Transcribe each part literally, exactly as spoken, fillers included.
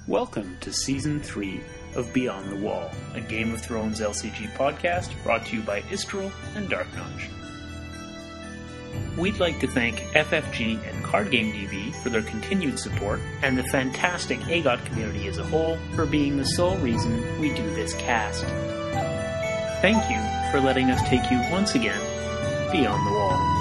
Welcome to Season three of Beyond the Wall, a Game of Thrones L C G podcast brought to you by Istrel and Dark Notch. We'd like to thank F F G and Card Game D B for their continued support, and the fantastic A G O T community as a whole for being the sole reason we do this cast. Thank you for letting us take you once again beyond the wall.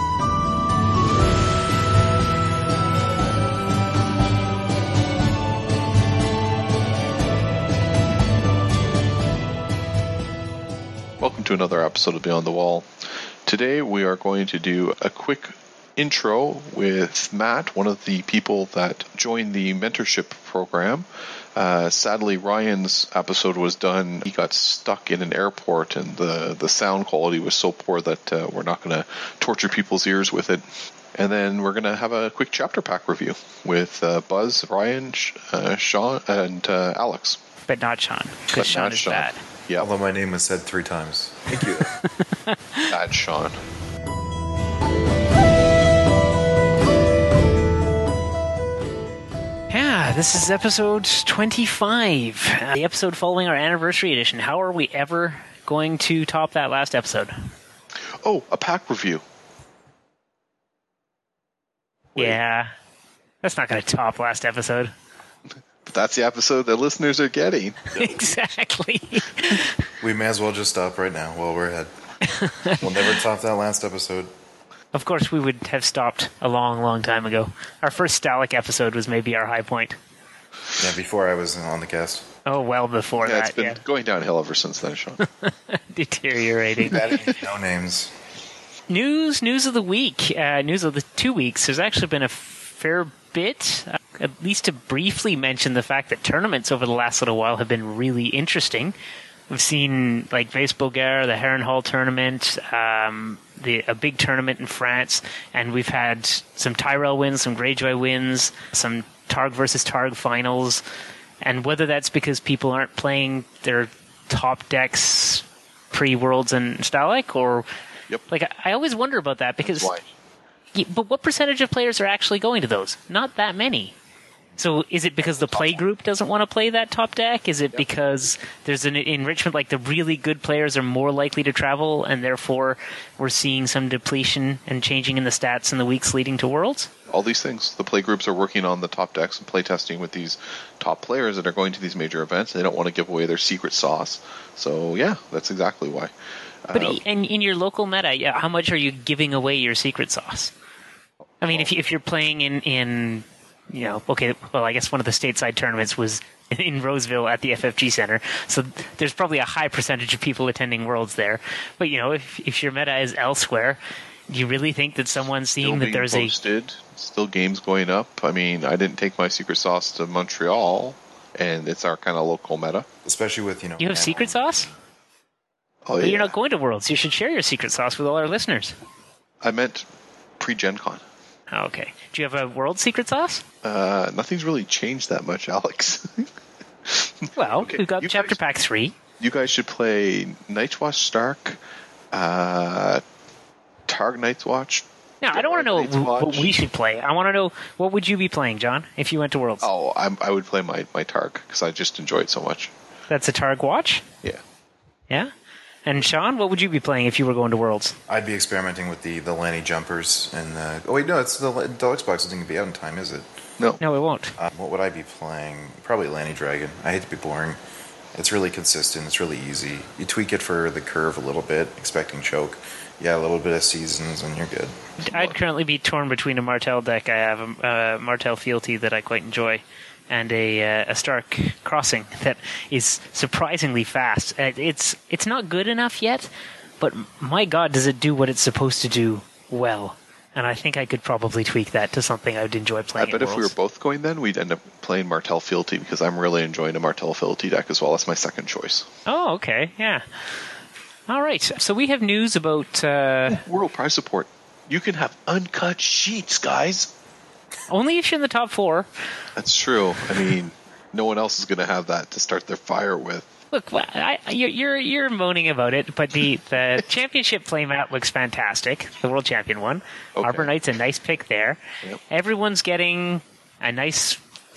Welcome to another episode of Beyond the Wall. Today we are going to do a quick intro with Matt, one of the people that joined the mentorship program. Uh, sadly, Ryan's episode was done. He got stuck in an airport and the, the sound quality was so poor that uh, we're not going to torture people's ears with it. And then we're going to have a quick chapter pack review with uh, Buzz, Ryan, uh, Sean, and uh, Alex. But not Sean, because Sean is Sean. bad. Yeah. Although my name was said three times. Thank you. Bad Sean. Yeah, this is episode twenty-five. Uh, the episode following our anniversary edition. How are we ever going to top that last episode? Oh, a pack review. Wait. Yeah. That's not going to top last episode. But that's the episode that listeners are getting. Exactly. We may as well just stop right now while we're ahead. We'll never top that last episode. Of course, we would have stopped a long, long time ago. Our first Stalic episode was maybe our high point. Yeah, before I was on the cast. Oh, well before yeah, that. It's been yeah. going downhill ever since then, Sean. Deteriorating. No names. News, news of the week. Uh, news of the two weeks. There's actually been a fair bit, uh, at least to briefly mention the fact that tournaments over the last little while have been really interesting. We've seen like Vase Bulgaire, the Harrenhal tournament, um, the a big tournament in France, and we've had some Tyrell wins, some Greyjoy wins, some Targ versus Targ finals, and whether that's because people aren't playing their top decks pre-Worlds and Stalic, or Yep. like I, I always wonder about that because. Why? Yeah, but what percentage of players are actually going to those? Not that many. So is it because the play group doesn't want to play that top deck? Is it because there's an enrichment, like the really good players are more likely to travel, and therefore we're seeing some depletion and changing in the stats in the weeks leading to Worlds? All these things. The play groups are working on the top decks and play testing with these top players that are going to these major events. They don't want to give away their secret sauce. So yeah, that's exactly why. But uh, in, in your local meta, yeah, how much are you giving away your secret sauce? I mean, if, you, if you're playing in, in, you know, okay, well, I guess one of the stateside tournaments was in Roseville at the F F G Center, so there's probably a high percentage of people attending Worlds there. But, you know, if, if your meta is elsewhere, do you really think that someone's seeing still that there's being posted, a... Still games going up. I mean, I didn't take my secret sauce to Montreal, and it's our kind of local meta. Especially with, you know... You have secret sauce? Oh, but yeah. You're not going to Worlds. You should share your secret sauce with all our listeners. I meant pre-Gen Con. Oh, okay. Do you have a World secret sauce? Uh, nothing's really changed that much, Alex. Well, okay, we've got Chapter guys, Pack three. You guys should play Night's Watch Stark, uh, Targ Night's Watch. No, I don't want to know what, what we should play. I want to know, what would you be playing, John, if you went to Worlds? Oh, I'm, I would play my, my Targ, because I just enjoy it so much. That's a Targ Watch? Yeah. Yeah? And Sean, what would you be playing if you were going to Worlds? I'd be experimenting with the, the Lanny jumpers. and uh, Oh, wait, no, it's the Deluxe Box isn't going to be out in time, is it? No. No, it won't. Uh, what would I be playing? Probably Lanny Dragon. I hate to be boring. It's really consistent. It's really easy. You tweak it for the curve a little bit, expecting choke. Yeah, a little bit of seasons, and you're good. I'd currently be torn between a Martell deck. I have a uh, Martell Fealty that I quite enjoy, and a uh, a Stark Crossing that is surprisingly fast. It's it's not good enough yet, but my God, does it do what it's supposed to do well. And I think I could probably tweak that to something I would enjoy playing. I bet if we were both going then, we'd end up playing Martell Fealty, because I'm really enjoying a Martell Fealty deck as well. That's my second choice. Oh, okay, yeah. All right, so we have news about... Uh, World Prize Support. You can have uncut sheets, guys. Only if you're in the top four. That's true. I mean, no one else is going to have that to start their fire with. Look, I, you're, you're you're moaning about it, but the, the championship playmat looks fantastic. The world champion one. Okay. Arbor Knight's a nice pick there. Yep. Everyone's getting a nice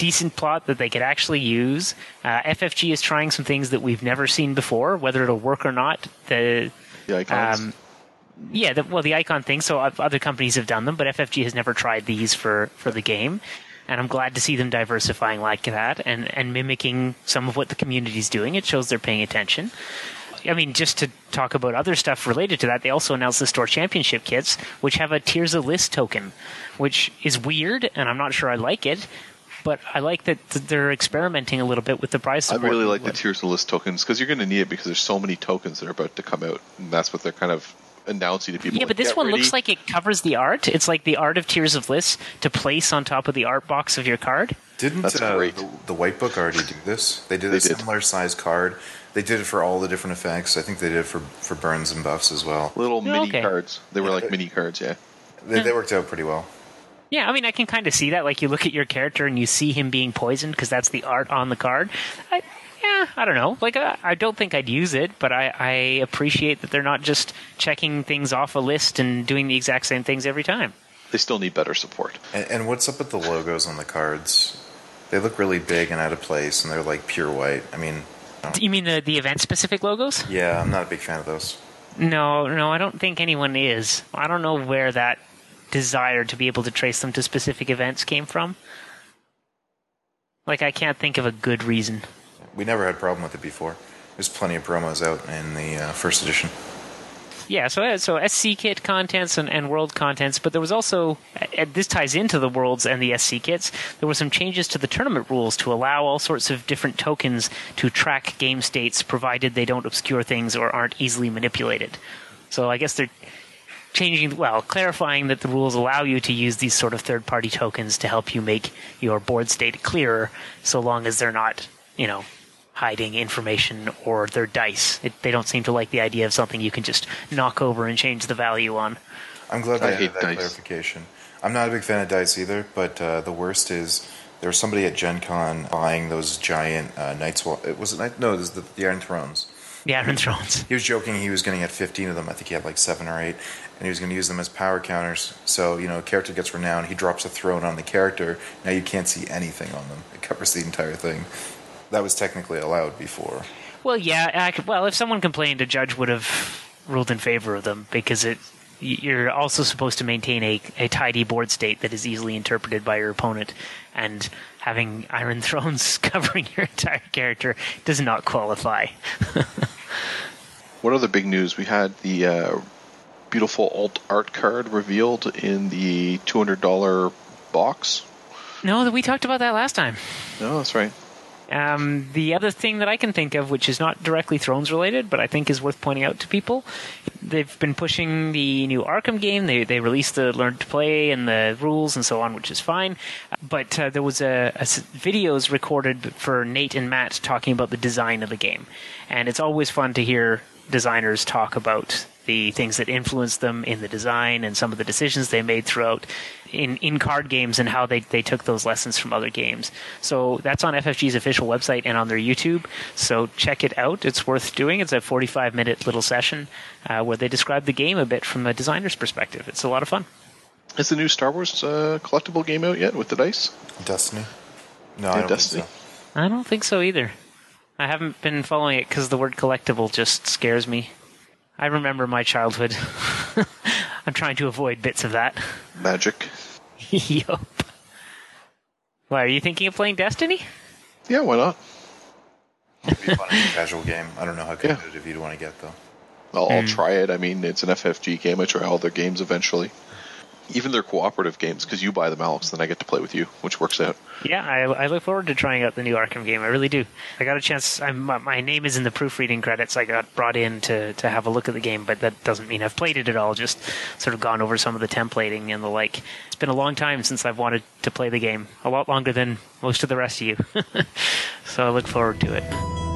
decent plot that they could actually use. Uh, F F G is trying some things that we've never seen before, whether it'll work or not. The, the icons. Um, yeah, the, well, the icon thing. So other companies have done them, but F F G has never tried these for, for the game. And I'm glad to see them diversifying like that and, and mimicking some of what the community's doing. It shows they're paying attention. I mean, just to talk about other stuff related to that, they also announced the Store Championship kits, which have a Tears of List token, which is weird, and I'm not sure I like it, but I like that they're experimenting a little bit with the prize support. I really like the Tears of List tokens, because you're going to need it because there's so many tokens that are about to come out, and that's what they're kind of announcing to people. Yeah, like, but this one ready. looks like it covers the art. It's like the art of Tears of List to place on top of the art box of your card. Didn't That's uh, great. the, the White Book already do this? They did They a did. similar size card. They did it for all the different effects. I think they did it for, for burns and buffs as well. Little Oh, mini okay. cards. They were like mini cards, yeah. They, they worked out pretty well. Yeah, I mean, I can kind of see that. Like, you look at your character and you see him being poisoned because that's the art on the card. I, yeah, I don't know. Like, uh, I don't think I'd use it, but I, I appreciate that they're not just checking things off a list and doing the exact same things every time. They still need better support. And, and what's up with the logos on the cards? They look really big and out of place, and they're like pure white. I mean... You mean the, the event-specific logos? Yeah, I'm not a big fan of those. No, no, I don't think anyone is. I don't know where that desire to be able to trace them to specific events came from. Like, I can't think of a good reason. We never had a problem with it before. There's plenty of promos out in the uh, first edition. Yeah, so so S C kit contents and, and world contents, but there was also, and this ties into the worlds and the S C kits, there were some changes to the tournament rules to allow all sorts of different tokens to track game states, provided they don't obscure things or aren't easily manipulated. So I guess they're changing, well, clarifying that the rules allow you to use these sort of third-party tokens to help you make your board state clearer, so long as they're not, you know, hiding information or their dice. It, they don't seem to like the idea of something you can just knock over and change the value on. I'm glad I they hate added that dice. clarification. I'm not a big fan of dice either, but uh, the worst is there was somebody at Gen Con buying those giant uh, Knights Wa- it was it Night? No, it was the, the Iron Thrones. The Iron Thrones. He was joking he was going to get fifteen of them. I think he had like seven or eight, and he was going to use them as power counters. So, you know, a character gets renowned, he drops a throne on the character, now you can't see anything on them. It covers the entire thing. That was technically allowed before. Well, yeah. I could, well, if someone complained, a judge would have ruled in favor of them because it. You're also supposed to maintain a, a tidy board state that is easily interpreted by your opponent, and having Iron Thrones covering your entire character does not qualify. What other big news? We had the uh, beautiful alt art card revealed in the two hundred dollars box. No, we talked about that last time. No, that's right. Um, the other thing that I can think of, which is not directly Thrones related, but I think is worth pointing out to people, they've been pushing the new Arkham game. They they released the Learn to Play and the rules and so on, which is fine. But uh, there was a, a s- videos recorded for Nate and Matt talking about the design of the game, and it's always fun to hear designers talk about the things that influenced them in the design and some of the decisions they made throughout in, in card games and how they, they took those lessons from other games. So that's on F F G's official website and on their YouTube. So check it out. It's worth doing. It's a forty-five minute little session uh, where they describe the game a bit from a designer's perspective. It's a lot of fun. Is the new Star Wars uh, collectible game out yet with the dice? Destiny? No, Yeah, I don't Destiny. think so. I don't think so either. I haven't been following it because the word collectible just scares me. I remember my childhood. I'm trying to avoid bits of that. Magic. Yup. Why, are you thinking of playing Destiny? Yeah, why not? It'd be a fun casual game. I don't know how competitive you'd want to get, though. I'll, I'll try it. I mean, it's an F F G game. I try all their games eventually. Even their cooperative games, because you buy them, Alex, then I get to play with you, which works out. Yeah, I, I look forward to trying out the new Arkham game. I really do. I got a chance. I'm, my, my name is in the proofreading credits. I got brought in to, to have a look at the game, but that doesn't mean I've played it at all. Just sort of gone over some of the templating and the like. It's been a long time since I've wanted to play the game. A lot longer than most of the rest of you. So I look forward to it.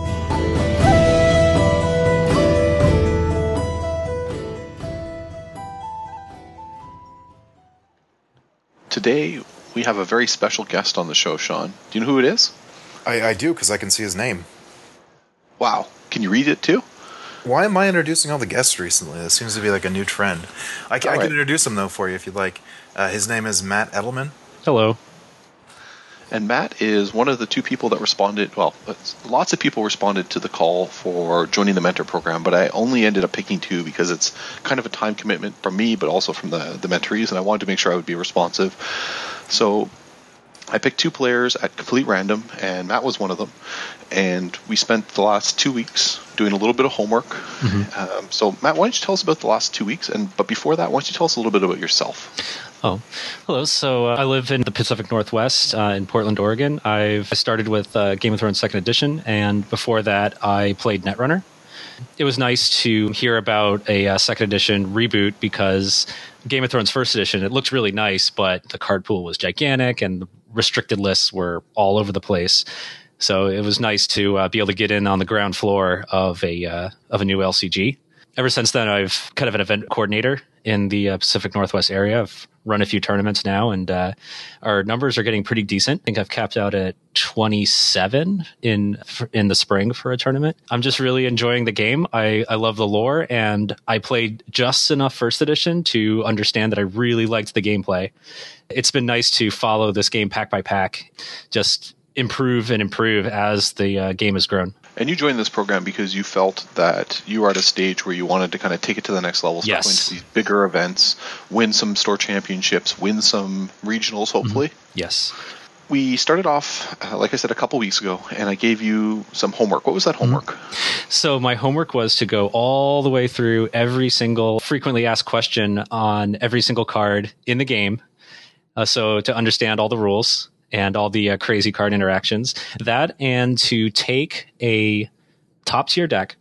Today, we have a very special guest on the show, Sean. Do you know who it is? I, I do, because I can see his name. Wow. Can you read it too? Why am I introducing all the guests recently? This seems to be like a new trend. I, can, I All can right. introduce him, though, for you if you'd like. Uh, his name is Matt Edelman. Hello. And Matt is one of the two people that responded. Well, lots of people responded to the call for joining the mentor program, but I only ended up picking two because it's kind of a time commitment from me, but also from the, the mentorees, and I wanted to make sure I would be responsive. So I picked two players at complete random, and Matt was one of them. And we spent the last two weeks doing a little bit of homework. Mm-hmm. Um, so, Matt, why don't you tell us about the last two weeks? And but before that, why don't you tell us a little bit about yourself? Oh, hello. So uh, I live in the Pacific Northwest uh, in Portland, Oregon. I've I started with uh, Game of Thrones Second Edition, and before that, I played Netrunner. It was nice to hear about a uh, Second Edition reboot because Game of Thrones First Edition, it looked really nice, but the card pool was gigantic and the restricted lists were all over the place. So it was nice to uh, be able to get in on the ground floor of a uh, of a new L C G. Ever since then, I've kind of an event coordinator in the uh, Pacific Northwest area. I've run a few tournaments now, and uh, our numbers are getting pretty decent. I think I've capped out at twenty-seven in in the spring for a tournament. I'm just really enjoying the game. I, I love the lore, and I played just enough First Edition to understand that I really liked the gameplay. It's been nice to follow this game pack by pack, just improve and improve as the uh, game has grown. And you joined this program because you felt that you were at a stage where you wanted to kind of take it to the next level, start yes. going to these bigger events, win some store championships, win some regionals, hopefully. Mm-hmm. Yes. We started off, uh, like I said, a couple weeks ago, and I gave you some homework. What was that homework? Mm-hmm. So my homework was to go all the way through every single frequently asked question on every single card in the game. Uh, so to understand all the rules and all the uh, crazy card interactions, that and to take a top tier deck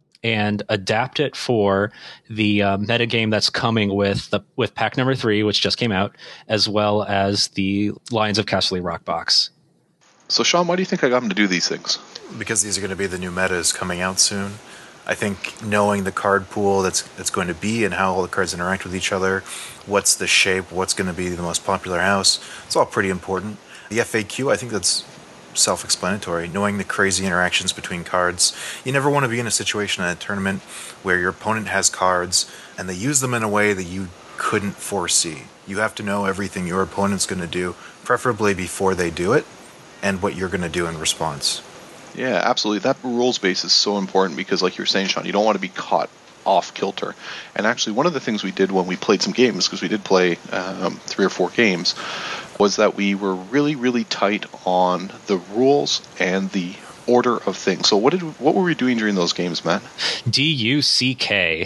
and adapt it for the uh, meta game that's coming with the with pack number three, which just came out, as well as the Lions of Casterly Rock box. So, Sean, why do you think I got him to do these things? Because these are going to be the new metas coming out soon. I think knowing the card pool that's that's going to be and how all the cards interact with each other, what's the shape, what's going to be the most popular house, it's all pretty important. The F A Q, I think that's self-explanatory. Knowing the crazy interactions between cards. You never want to be in a situation in a tournament where your opponent has cards and they use them in a way that you couldn't foresee. You have to know everything your opponent's going to do, preferably before they do it, and what you're going to do in response. Yeah, absolutely. That rules base is so important because, like you were saying, Sean, you don't want to be caught off kilter. And actually, one of the things we did when we played some games, because we did play um, three or four games, was that we were really, really tight on the rules and the order of things. So what did what were we doing during those games, Matt? D U C K.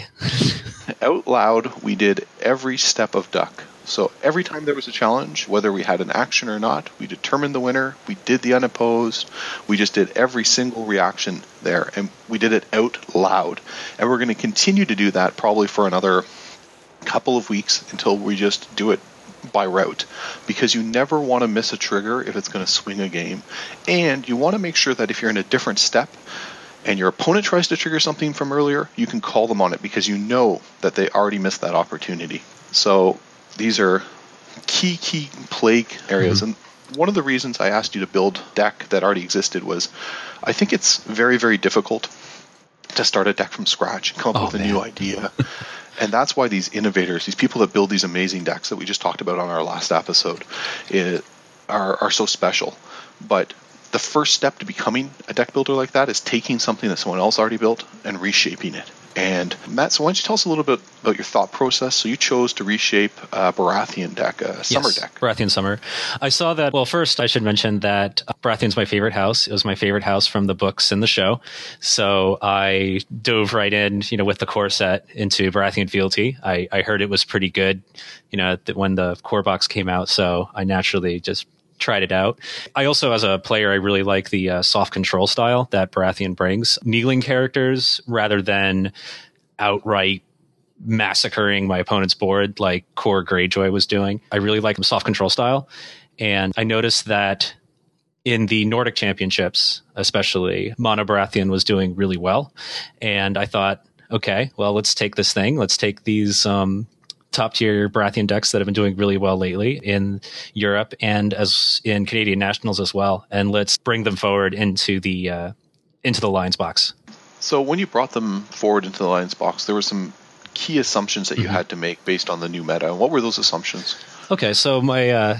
Out loud, we did every step of duck. So every time there was a challenge, whether we had an action or not, we determined the winner, we did the unopposed, we just did every single reaction there, and we did it out loud. And we're going to continue to do that probably for another couple of weeks until we just do it by route, because you never want to miss a trigger if it's going to swing a game. And you want to make sure that if you're in a different step and your opponent tries to trigger something from earlier, you can call them on it because you know that they already missed that opportunity. So these are key, key plague areas. Mm-hmm. And one of the reasons I asked you to build a deck that already existed was I think it's very, very difficult to start a deck from scratch and come up oh, with a man. new idea. And that's why these innovators, these people that build these amazing decks that we just talked about on our last episode, it, are, are so special. But the first step to becoming a deck builder like that is taking something that someone else already built and reshaping it. And Matt, so why don't you tell us a little bit about your thought process? So you chose to reshape a Baratheon deck, a summer yes, deck. Baratheon Summer. I saw that, well, first I should mention that Baratheon's my favorite house. It was my favorite house from the books and the show. So I dove right in, you know, with the core set into Baratheon Fealty. I, I heard it was pretty good, you know, when the core box came out. So I naturally just tried it out. I also, as a player, I really like the uh, soft control style that Baratheon brings. Kneeling characters rather than outright massacring my opponent's board like Core Greyjoy was doing. I really like the soft control style. And I noticed that in the Nordic Championships, especially, Mono Baratheon was doing really well. And I thought, okay, well, let's take this thing. Let's take these um, top tier Baratheon decks that have been doing really well lately in Europe and as in Canadian Nationals as well, and let's bring them forward into the uh, into the Lions box. So when you brought them forward into the Lions box, there were some key assumptions that you mm-hmm. had to make based on the new meta. And what were those assumptions? Okay, so my uh,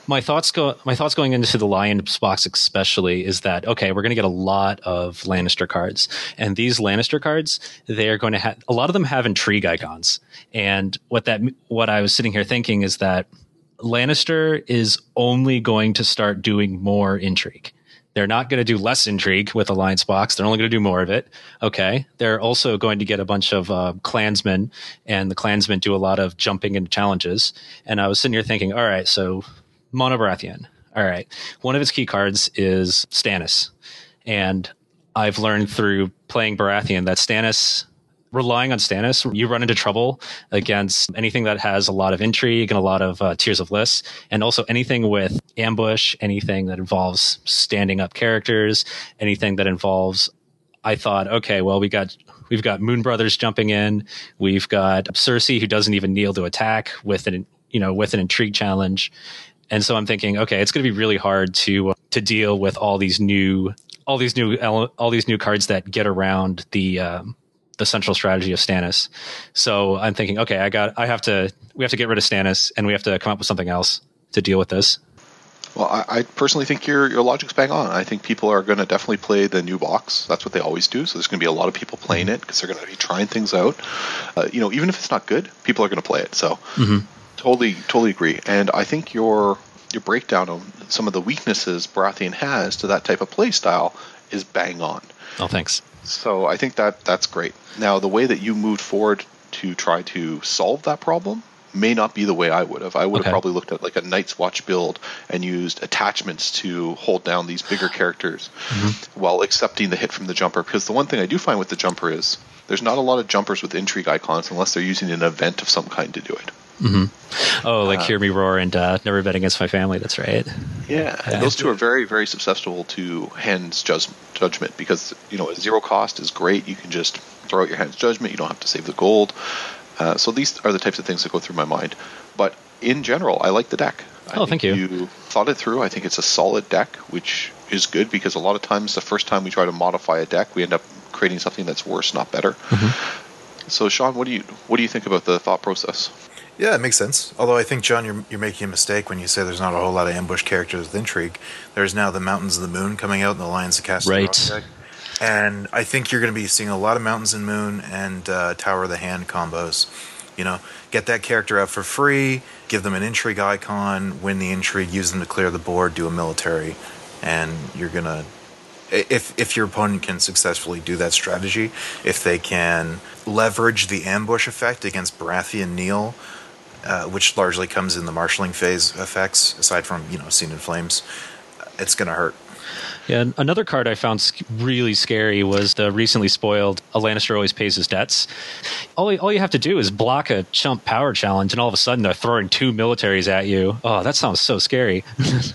My thoughts go. My thoughts going into the Lions box, especially, is that okay? We're going to get a lot of Lannister cards, and these Lannister cards, they are going to have a lot of them have intrigue icons. And what that, what I was sitting here thinking is that Lannister is only going to start doing more intrigue. They're not going to do less intrigue with Alliance box. They're only going to do more of it. Okay. They're also going to get a bunch of uh, clansmen, and the clansmen do a lot of jumping into challenges. And I was sitting here thinking, all right, so Mono Baratheon. All right. One of its key cards is Stannis. And I've learned through playing Baratheon that Stannis, relying on Stannis, you run into trouble against anything that has a lot of intrigue and a lot of uh, Tears of Lys, and also anything with ambush, anything that involves standing up characters, anything that involves, I thought, okay, well, we got, we've got Moon Brothers jumping in. We've got Cersei, who doesn't even kneel to attack with an, you know, with an intrigue challenge. And so I'm thinking, okay, it's going to be really hard to uh, to deal with all these new, all these new, all these new cards that get around the um, the central strategy of Stannis. So I'm thinking, okay, I got, I have to, we have to get rid of Stannis, and we have to come up with something else to deal with this. Well, I, I personally think your your logic's bang on. I think people are going to definitely play the new box. That's what they always do. So there's going to be a lot of people playing it because they're going to be trying things out. Uh, you know, even if it's not good, people are going to play it. So. Mm-hmm. Totally, totally agree. And I think your your breakdown of some of the weaknesses Baratheon has to that type of play style is bang on. Oh, thanks. So I think that that's great. Now, the way that you moved forward to try to solve that problem may not be the way I would have. I would okay. have probably looked at like a Night's Watch build and used attachments to hold down these bigger characters mm-hmm. while accepting the hit from the jumper. Because the one thing I do find with the jumper is there's not a lot of jumpers with intrigue icons unless they're using an event of some kind to do it. Mm-hmm. Oh, like uh, Hear Me Roar and uh, Never Bet Against My Family. That's right. Yeah, and those two are very, very susceptible to Hand's judge, Judgment because, you know, a zero cost is great. You can just throw out your Hand's Judgment. You don't have to save the gold. Uh, so these are the types of things that go through my mind. But in general, I like the deck. I oh, thank you. You thought it through. I think it's a solid deck, which is good because a lot of times the first time we try to modify a deck, we end up creating something that's worse, not better. Mm-hmm. So, Sean, what do you what do you think about the thought process? Yeah, it makes sense. Although I think, John, you're you're making a mistake when you say there's not a whole lot of ambush characters with intrigue. There's now the Mountains of the Moon coming out in the Lions of Castle right. Rock deck. And I think you're going to be seeing a lot of Mountains and Moon and uh, Tower of the Hand combos. You know, get that character out for free, give them an intrigue icon, win the intrigue, use them to clear the board, do a military, and you're going to... If if your opponent can successfully do that strategy, if they can leverage the ambush effect against Baratheon Neil, uh, which largely comes in the marshalling phase effects, aside from, you know, Seen in Flames, it's going to hurt. Yeah, another card I found really scary was the recently spoiled A Lannister Always Pays His Debts. All, all you have to do is block a chump power challenge, and all of a sudden they're throwing two militaries at you. Oh, that sounds so scary.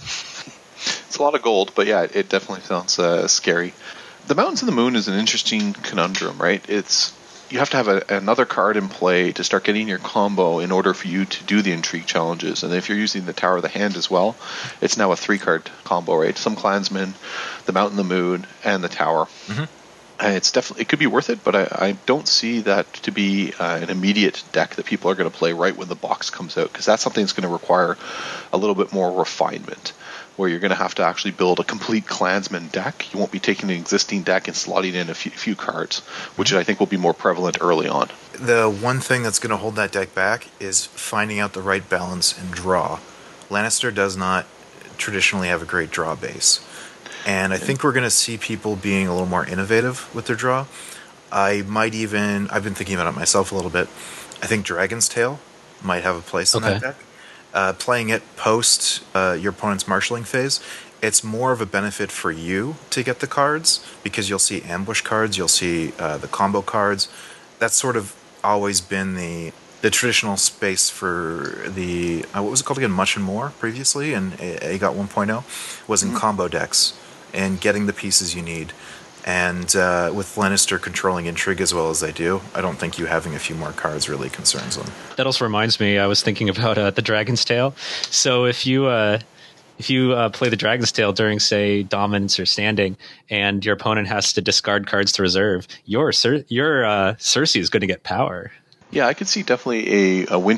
It's a lot of gold, but yeah, it definitely sounds uh, scary. The Mountains of the Moon is an interesting conundrum, right? It's you have to have a, another card in play to start getting your combo in order for you to do the intrigue challenges. And if you're using the Tower of the Hand as well, it's now a three-card combo, right? Some Clansmen, the Mountain, the Moon, and the Tower. Mm-hmm. And it's definitely it could be worth it, but I, I don't see that to be uh, an immediate deck that people are going to play right when the box comes out, because that's something that's going to require a little bit more refinement, where you're going to have to actually build a complete Clansman deck. You won't be taking an existing deck and slotting in a few, few cards, which I think will be more prevalent early on. The one thing that's going to hold that deck back is finding out the right balance and draw. Lannister does not traditionally have a great draw base. And I think we're going to see people being a little more innovative with their draw. I might even, I've been thinking about it myself a little bit. I think Dragon's Tail might have a place in okay. that deck. Uh, playing it post uh, your opponent's marshalling phase, it's more of a benefit for you to get the cards because you'll see ambush cards, you'll see uh, the combo cards. That's sort of always been the the traditional space for the, uh, what was it called again, Much and More previously, and A GOT one point oh, was in mm-hmm. combo decks and getting the pieces you need. And uh, with Lannister controlling intrigue as well as they do, I don't think you having a few more cards really concerns them. That also reminds me, I was thinking about uh, the Dragon's Tail. So if you uh, if you uh, play the Dragon's Tail during, say, dominance or standing, and your opponent has to discard cards to reserve, your Cer- your uh, Cersei is going to get power. Yeah, I could see definitely a, a winter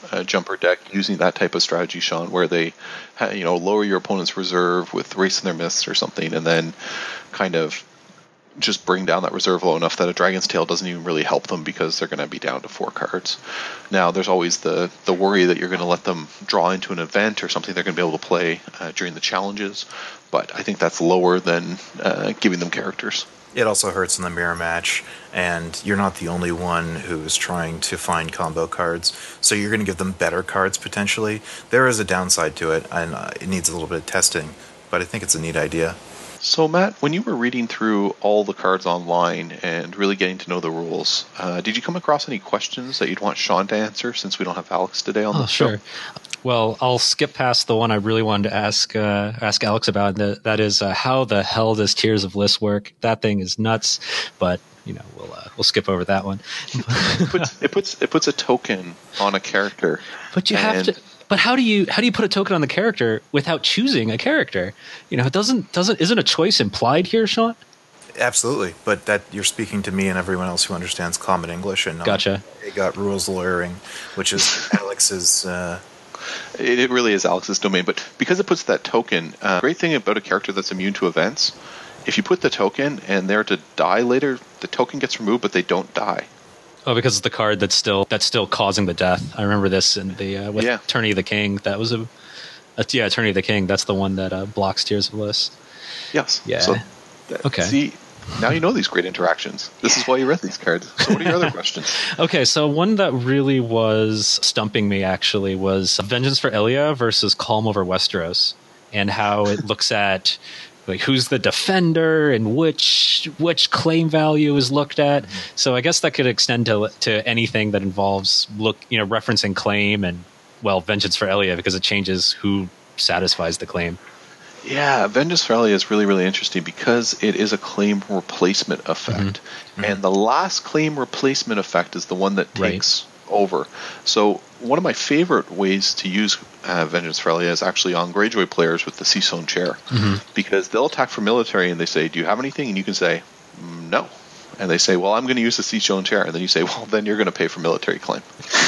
uh, jumper deck using that type of strategy, Sean, where they, ha- you know, lower your opponent's reserve with Race in Their Myths or something, and then kind of just bring down that reserve low enough that a Dragon's Tail doesn't even really help them because they're going to be down to four cards. Now, there's always the, the worry that you're going to let them draw into an event or something they're going to be able to play uh, during the challenges, but I think that's lower than uh, giving them characters. It also hurts in the mirror match, and you're not the only one who's trying to find combo cards, so you're going to give them better cards potentially. There is a downside to it, and uh, it needs a little bit of testing, but I think it's a neat idea. So, Matt, when you were reading through all the cards online and really getting to know the rules, uh, did you come across any questions that you'd want Sean to answer since we don't have Alex today on oh, the show? Sure. Well, I'll skip past the one I really wanted to ask uh, ask Alex about. And that, that is, uh, how the hell does Tears of Bliss work? That thing is nuts, but you know we'll uh, we'll skip over that one. it, puts, it puts it puts a token on a character, but you have to. But how do you how do you put a token on the character without choosing a character? You know, it doesn't doesn't isn't a choice implied here, Sean? Absolutely, but that you're speaking to me and everyone else who understands common English and not gotcha. They got rules lawyering, which is Alex's. Uh, It, it really is Alex's domain, but because it puts that token, uh, great thing about a character that's immune to events, if you put the token and they're to die later, the token gets removed, but they don't die. Oh, because it's the card that's still that's still causing the death. I remember this in the uh, with yeah. Attorney of the King. That was a, a yeah, Attorney of the King. That's the one that uh, blocks Tears of Bliss. Yes. Yeah. So, that, okay. See, now you know these great interactions. This is why you read these cards. So what are your other questions? Okay, so one that really was stumping me, actually, was Vengeance for Elia versus Calm Over Westeros, and how it looks at like who's the defender and which which claim value is looked at. Mm-hmm. So I guess that could extend to to anything that involves look you know referencing claim and, well, Vengeance for Elia, because it changes who satisfies the claim. Yeah, Vengeance for Elia is really, really interesting because it is a claim replacement effect. Mm-hmm. And the last claim replacement effect is the one that takes right. over. So one of my favorite ways to use uh, Vengeance for Elia is actually on Greyjoy players with the Seastone Chair. Mm-hmm. Because they'll attack for military and they say, do you have anything? And you can say, no. And they say, well, I'm going to use the Seastone Chair. And then you say, well, then you're going to pay for military claim.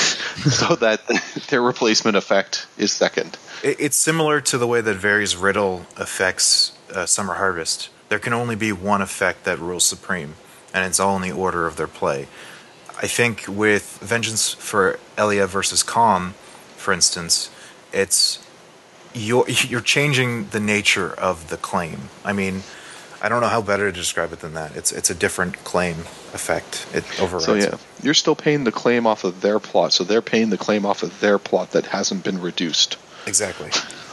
So that their replacement effect is second. It's similar to the way that Varys Riddle affects uh, Summer Harvest. There can only be one effect that rules supreme, and it's all in the order of their play. I think with Vengeance for Elia versus Calm, for instance, it's you're, you're changing the nature of the claim. I mean, I don't know how better to describe it than that. It's it's a different claim effect. It overrides. So yeah, you're still paying the claim off of their plot, so they're paying the claim off of their plot that hasn't been reduced. Exactly.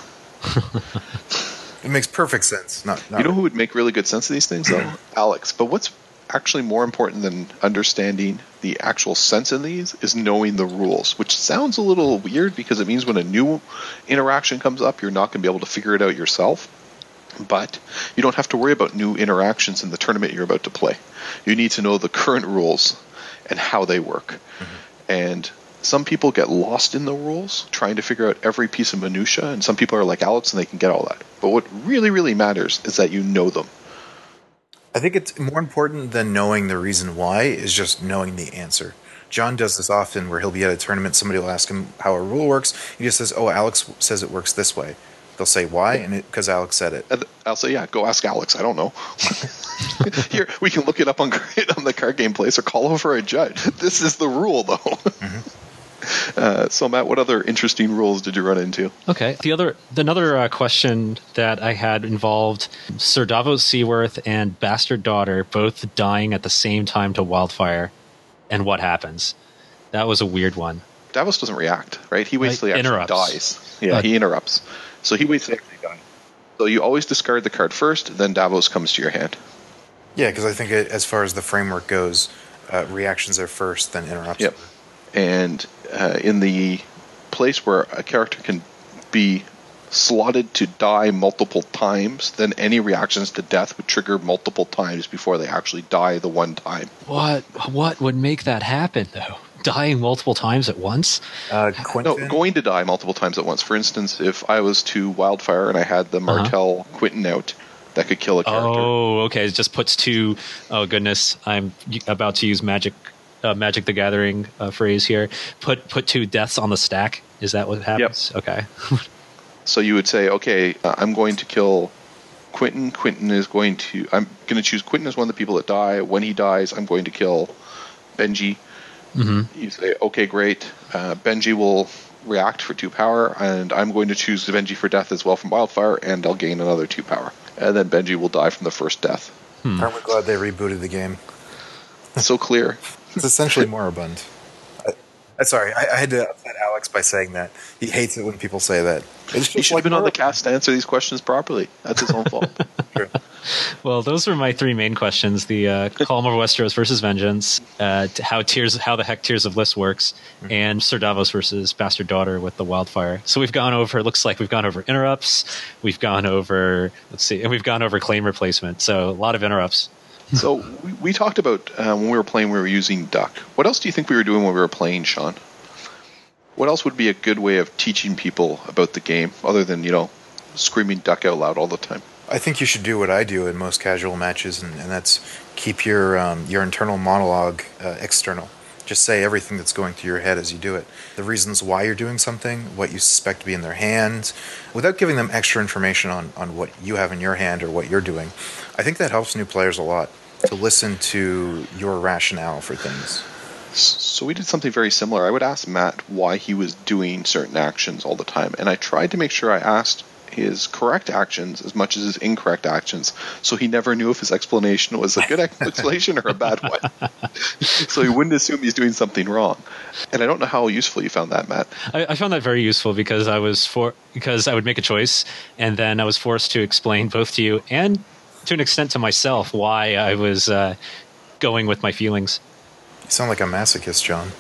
It makes perfect sense. Not, not you know right. who would make really good sense of these things, though? Alex. But what's actually more important than understanding the actual sense in these is knowing the rules, which sounds a little weird because it means when a new interaction comes up, you're not going to be able to figure it out yourself. But you don't have to worry about new interactions in the tournament you're about to play. You need to know the current rules and how they work. Mm-hmm. And some people get lost in the rules trying to figure out every piece of minutia, and some people are like Alex and they can get all that. But what really, really matters is that you know them. I think it's more important than knowing the reason why is just knowing the answer. John does this often where he'll be at a tournament, somebody will ask him how a rule works. He just says, oh, Alex says it works this way. They'll say, why? And it because Alex said it. And I'll say, yeah, go ask Alex. I don't know. Here, we can look it up on on the Card Game Place or call over a judge. This is the rule, though. Mm-hmm. Uh, so, Matt, what other interesting rules did you run into? Okay. The other, another uh, question that I had involved Sir Davos Seaworth and Bastard Daughter both dying at the same time to wildfire, and what happens. That was a weird one. Davos doesn't react, right? He waits till like, he actually interrupts. dies. Yeah, uh, he interrupts. So he waits till he actually dies. So you always discard the card first, then Davos comes to your hand. Yeah, because I think it, as far as the framework goes, uh, reactions are first, then interrupts. Yep. And uh, in the place where a character can be slotted to die multiple times, then any reactions to death would trigger multiple times before they actually die the one time. What what would make that happen, though? Dying multiple times at once? Uh, Quentin? No, going to die multiple times at once. For instance, if I was to Wildfire and I had the Martell uh-huh. Quentin out, that could kill a character. Oh, okay. It just puts two, oh goodness, I'm about to use magic uh, Magic the Gathering uh, phrase here. Put put two deaths on the stack. Is that what happens? Yep. Okay. So you would say, okay, uh, I'm going to kill Quentin. Quentin is going to. I'm going to choose Quentin as one of the people that die. When he dies, I'm going to kill Benji. Mm-hmm. You say, okay, great. Uh, Benji will react for two power, and I'm going to choose Benji for death as well from Wildfire, and I'll gain another two power. And then Benji will die from the first death. Hmm. Aren't we glad they rebooted the game? So clear. It's essentially Moribund. I, I, sorry, I, I had to upset Alex by saying that. He hates it when people say that. It's He just should like have been on the Moribund. cast to answer these questions properly. That's his own fault. True. Well, those were my three main questions: the uh, Column of Westeros versus Vengeance, uh, t- how Tears, how the heck Tears of Lys works, Mm-hmm. and Sir Davos versus Bastard Daughter with the Wildfire. So we've gone over. It looks like we've gone over interrupts. We've gone over. Let's see, and we've gone over claim replacement. So a lot of interrupts. So we, we talked about uh, when we were playing, we were using Duck. What else do you think we were doing when we were playing, Sean? What else would be a good way of teaching people about the game, other than, you know, screaming Duck out loud all the time? I think you should do what I do in most casual matches, and, and that's keep your um, your internal monologue uh, external. Just say everything that's going through your head as you do it. The reasons why you're doing something, what you suspect to be in their hand, without giving them extra information on, on what you have in your hand or what you're doing. I think that helps new players a lot, to listen to your rationale for things. So we did something very similar. I would ask Matt why he was doing certain actions all the time, and I tried to make sure I asked his correct actions as much as his incorrect actions, so he never knew if his explanation was a good explanation or a bad one. So he wouldn't assume he's doing something wrong. And I don't know how useful you found that, Matt. I, I found that very useful because I was for because I would make a choice, and then I was forced to explain both to you and to an extent to myself why I was uh, going with my feelings. You sound like a masochist, John.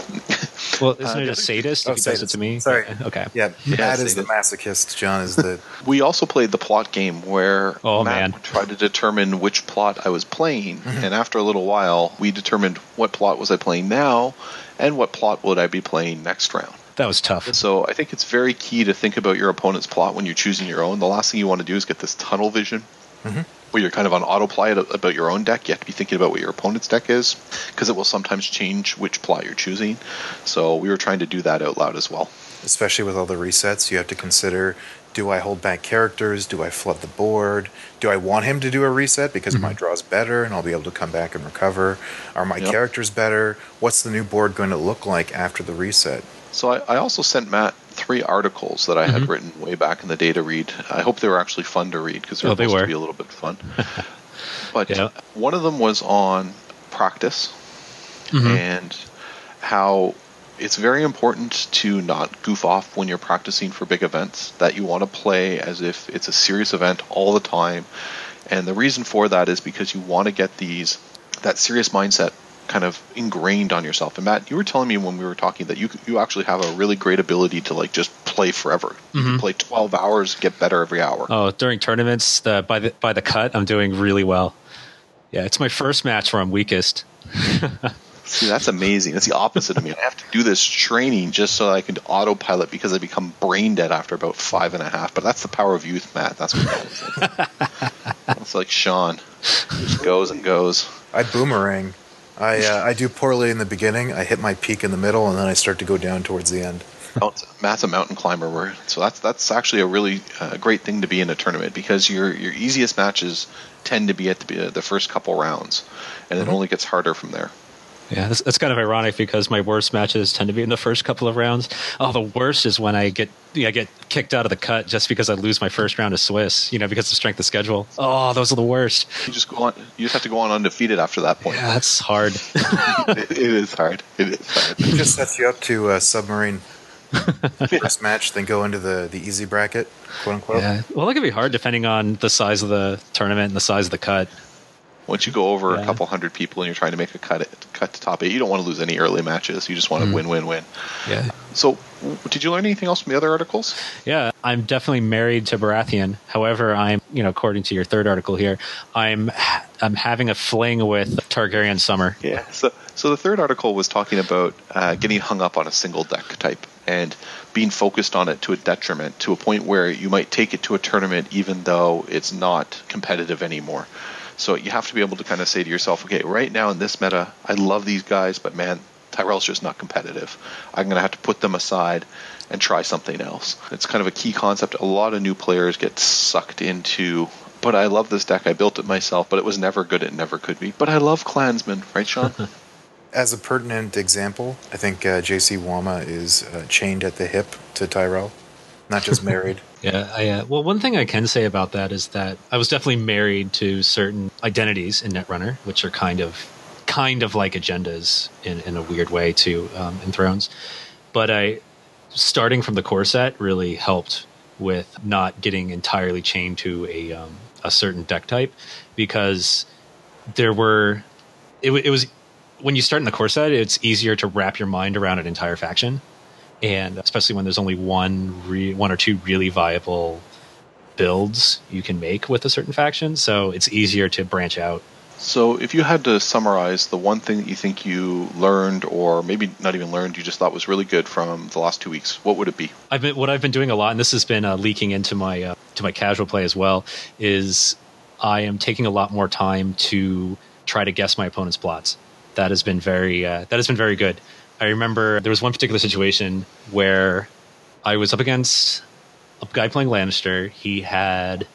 Well, isn't Uh, it the a other- sadist Oh, if he does it sadist. to me? Sorry. Okay. Yeah, Yeah, Matt is the sadist. masochist. John is the... We also played the plot game where Oh, Matt man. would try to determine which plot I was playing, and after a little while, we determined what plot was I playing now, and what plot would I be playing next round. That was tough. So I think it's very key to think about your opponent's plot when you're choosing your own. The last thing you want to do is get this tunnel vision, Mhm. where you're kind of on autopilot about your own deck. You have to be thinking about what your opponent's deck is, because it will sometimes change which plot you're choosing. So we were trying to do that out loud as well. Especially with all the resets, you have to consider, do I hold back characters? Do I flood the board? Do I want him to do a reset because my draw's better and I'll be able to come back and recover? Are my Yep. characters better? What's the new board going to look like after the reset? So I, I also sent Matt three articles that I had written way back in the day to read. I hope they were actually fun to read, because they're Oh, they supposed were. to be a little bit fun. But Yeah. one of them was on practice and how it's very important to not goof off when you're practicing for big events, that you want to play as if it's a serious event all the time. And the reason for that is because you want to get these that serious mindset kind of ingrained on yourself. And Matt, you were telling me when we were talking that you you actually have a really great ability to like just play forever. You can play twelve hours, get better every hour. Oh, during tournaments, the, by the by the cut, I'm doing really well. Yeah, it's my first match where I'm weakest. See, that's amazing. That's the opposite of me. I have to do this training just so I can autopilot, because I become brain dead after about five and a half. But that's the power of youth, Matt. That's what that is. Like. It's like Sean. Just goes and goes. I boomerang. I uh, I do poorly in the beginning. I hit my peak in the middle, and then I start to go down towards the end. Mount- Matt's a mountain climber, where, so that's that's actually a really uh, great thing to be in a tournament, because your your easiest matches tend to be at the, the first couple rounds, and it only gets harder from there. Yeah, that's, that's kind of ironic because my worst matches tend to be in the first couple of rounds. Oh, the worst is when I get yeah, I get kicked out of the cut just because I lose my first round of Swiss, you know, because of strength of schedule. Oh, those are the worst. You just go on. You just have to go on undefeated after that point. Yeah, that's hard. it, it is hard. It is hard. It just sets you up to uh, submarine first match, then go into the, the easy bracket, quote unquote. Yeah. Well, that could be hard depending on the size of the tournament and the size of the cut. Once you go over Yeah. a couple hundred people and you're trying to make a cut it, cut to top eight, you don't want to lose any early matches. You just want to win, win, win. Yeah. So, w- did you learn anything else from the other articles? Yeah, I'm definitely married to Baratheon. However, I'm, you know, according to your third article here, I'm I'm having a fling with Targaryen Summer. Yeah. So, so the third article was talking about uh, getting hung up on a single deck type and being focused on it to a detriment, to a point where you might take it to a tournament even though it's not competitive anymore. So you have to be able to kind of say to yourself, okay, right now in this meta, I love these guys, but man, Tyrell's just not competitive. I'm going to have to put them aside and try something else. It's kind of a key concept. A lot of new players get sucked into, but I love this deck. I built it myself, but it was never good. It never could be. But I love Clansmen, right, Sean? As a pertinent example, I think uh, J C Wama is uh, chained at the hip to Tyrell, not just married. Yeah, I, uh, well, one thing I can say about that is that I was definitely married to certain identities in Netrunner, which are kind of kind of like agendas in, in a weird way too um, in Thrones. But I, starting from the core set really helped with not getting entirely chained to a um, a certain deck type, because there were it, it was when you start in the core set, it's easier to wrap your mind around an entire faction, and especially when there's only one re- one or two really viable builds you can make with a certain faction, so it's easier to branch out. So if you had to summarize the one thing that you think you learned, or maybe not even learned, you just thought was really good from the last two weeks, what would it be? I've been what I've been doing a lot, and this has been uh, leaking into my uh, to my casual play as well, is I am taking a lot more time to try to guess my opponent's plots. That has been very uh, that has been very good. I remember there was one particular situation where I was up against a guy playing Lannister. He had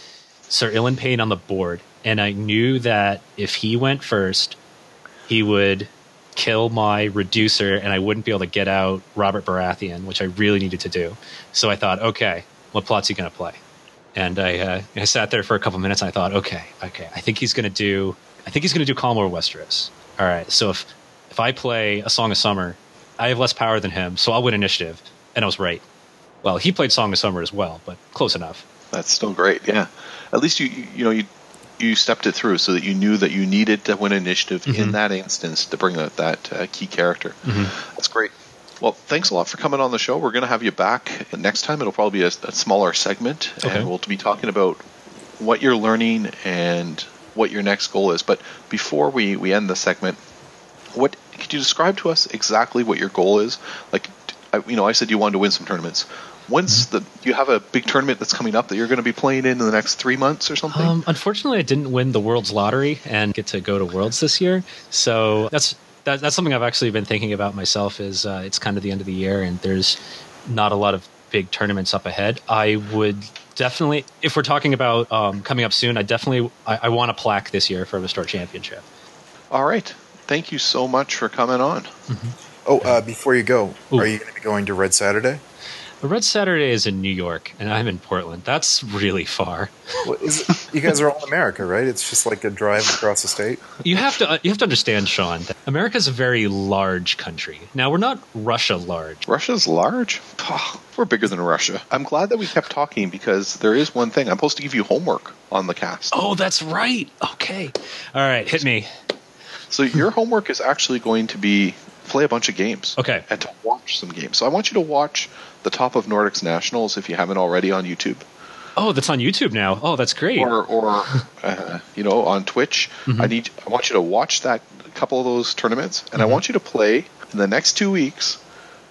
Sir Ilan Payne on the board, and I knew that if he went first, he would kill my reducer, and I wouldn't be able to get out Robert Baratheon, which I really needed to do. So I thought, okay, what plot's he going to play? And I uh, I sat there for a couple minutes, and I thought, okay, okay, I think he's going to do I think he's going to do Calm Over Westeros. All right, so if if I play A Song of Summer, I have less power than him, so I'll win initiative. And I was right. Well, he played Song of Summer as well, but close enough. That's still great, yeah. At least you you, you know you you stepped it through so that you knew that you needed to win initiative mm-hmm. in that instance to bring out that uh, key character. Mm-hmm. That's great. Well, thanks a lot for coming on the show. We're going to have you back next time. It'll probably be a, a smaller segment, okay. and we'll be talking about what you're learning and what your next goal is. But before we, we end the segment, what could you describe to us exactly what your goal is? Like, I, you know, I said you wanted to win some tournaments. When's the? Do you have a big tournament that's coming up that you're going to be playing in in the next three months or something? Um, unfortunately, I didn't win the World's Lottery and get to go to Worlds this year. So that's that, that's something I've actually been thinking about myself. Is uh, it's kind of the end of the year and there's not a lot of big tournaments up ahead. I would definitely, if we're talking about um, coming up soon, I definitely I, I want a plaque this year for a Restore Championship. All right, thank you so much for coming on. Mm-hmm. Oh, uh, before you go, Ooh. Are you going to be going to Red Saturday? The Red Saturday is in New York, and I'm in Portland. That's really far. Well, is it, you guys are all in America, right? It's just like a drive across the state. You have to uh, you have to understand, Sean, that America's a very large country. Now, we're not Russia large. Russia's large? Oh, we're bigger than Russia. I'm glad that we kept talking because there is one thing. I'm supposed to give you homework on the cast. Oh, that's right. Okay. All right, hit me. So your homework is actually going to be play a bunch of games. Okay. And to watch some games. So I want you to watch the Top of Nordics Nationals if you haven't already on YouTube. Oh, that's on YouTube now. Oh, that's great. Or, or uh, you know, on Twitch. Mm-hmm. I need. I want you to watch that a couple of those tournaments, and mm-hmm. I want you to play in the next two weeks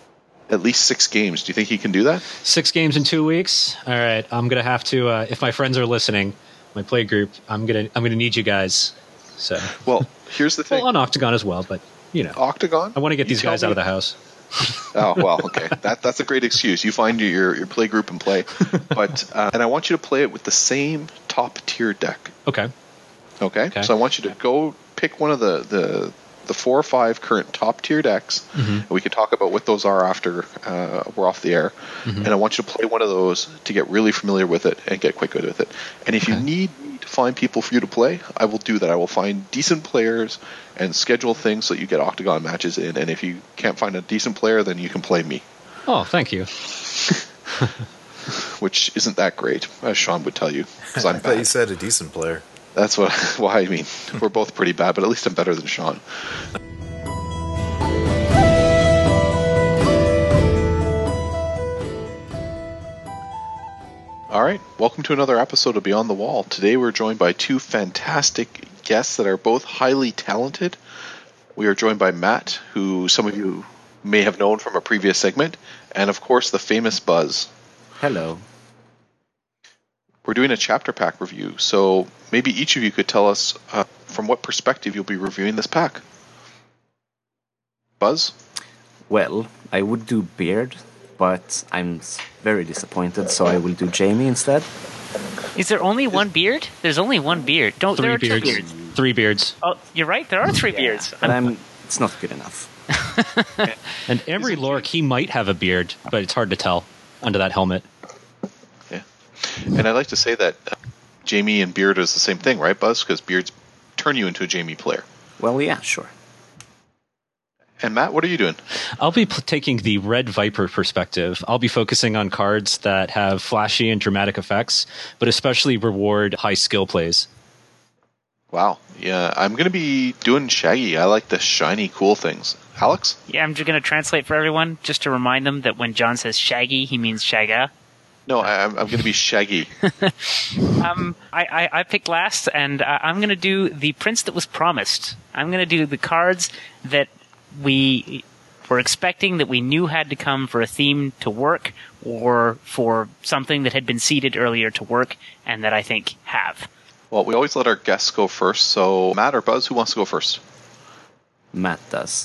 at least six games. Do you think you can do that? Six games in two weeks. All right. I'm gonna have to. Uh, if my friends are listening, my play group, I'm gonna. I'm gonna need you guys. So. Well, here's the thing. Well, on Octagon as well, but you know, Octagon. I want to get these guys me. out of the house. Oh, well, okay. That that's a great excuse. You find your your play group and play. But uh, and I want you to play it with the same top tier deck. Okay. Okay. Okay. So I want you to go pick one of the the, the four or five current top tier decks. Mm-hmm. And we can talk about what those are after uh, we're off the air. Mm-hmm. And I want you to play one of those to get really familiar with it and get quite good with it. And if okay. you need me to find people for you to play, I will do that. I will find decent players and schedule things so that you get Octagon matches in. And if you can't find a decent player, then you can play me. Oh, thank you. Which isn't that great, as Sean would tell you. I'm I thought bad. You said a decent player. That's what why I mean. We're both pretty bad, but at least I'm better than Sean. All right, welcome to another episode of Beyond the Wall. Today we're joined by two fantastic guests that are both highly talented. We are joined by Matt, who some of you may have known from a previous segment, and of course the famous Buzz. Hello. we're doing a chapter pack review. So maybe each of you could tell us uh, from what perspective you'll be reviewing this pack. Buzz? Well, I would do Beard, but I'm very disappointed, so I will do Jamie instead. Is there only one beard? There's only one beard. Don't Three there are beards. two beards. Three beards. Oh, you're right. There are three Yeah, beards. but I'm, it's not good enough. And Emery Lork, he might have a beard, but it's hard to tell under that helmet. Yeah. And I'd like to say that uh, Jamie and Beard is the same thing, right, Buzz? Because Beards turn you into a Jamie player. Well, yeah, sure. And Matt, what are you doing? I'll be p- taking the Red Viper perspective. I'll be focusing on cards that have flashy and dramatic effects, but especially reward high skill plays. Wow. Yeah, I'm going to be doing Shaggy. I like the shiny, cool things. Alex? Yeah, I'm just going to translate for everyone just to remind them that when John says Shaggy, he means Shagga. No, I, I'm, I'm going to be Shaggy. um, I, I, I picked last, and uh, I'm going to do the Prince That Was Promised. I'm going to do the cards that we were expecting, that we knew had to come for a theme to work, or for something that had been seeded earlier to work, and that I think have. Well, we always let our guests go first, so Matt or Buzz, who wants to go first? Matt does.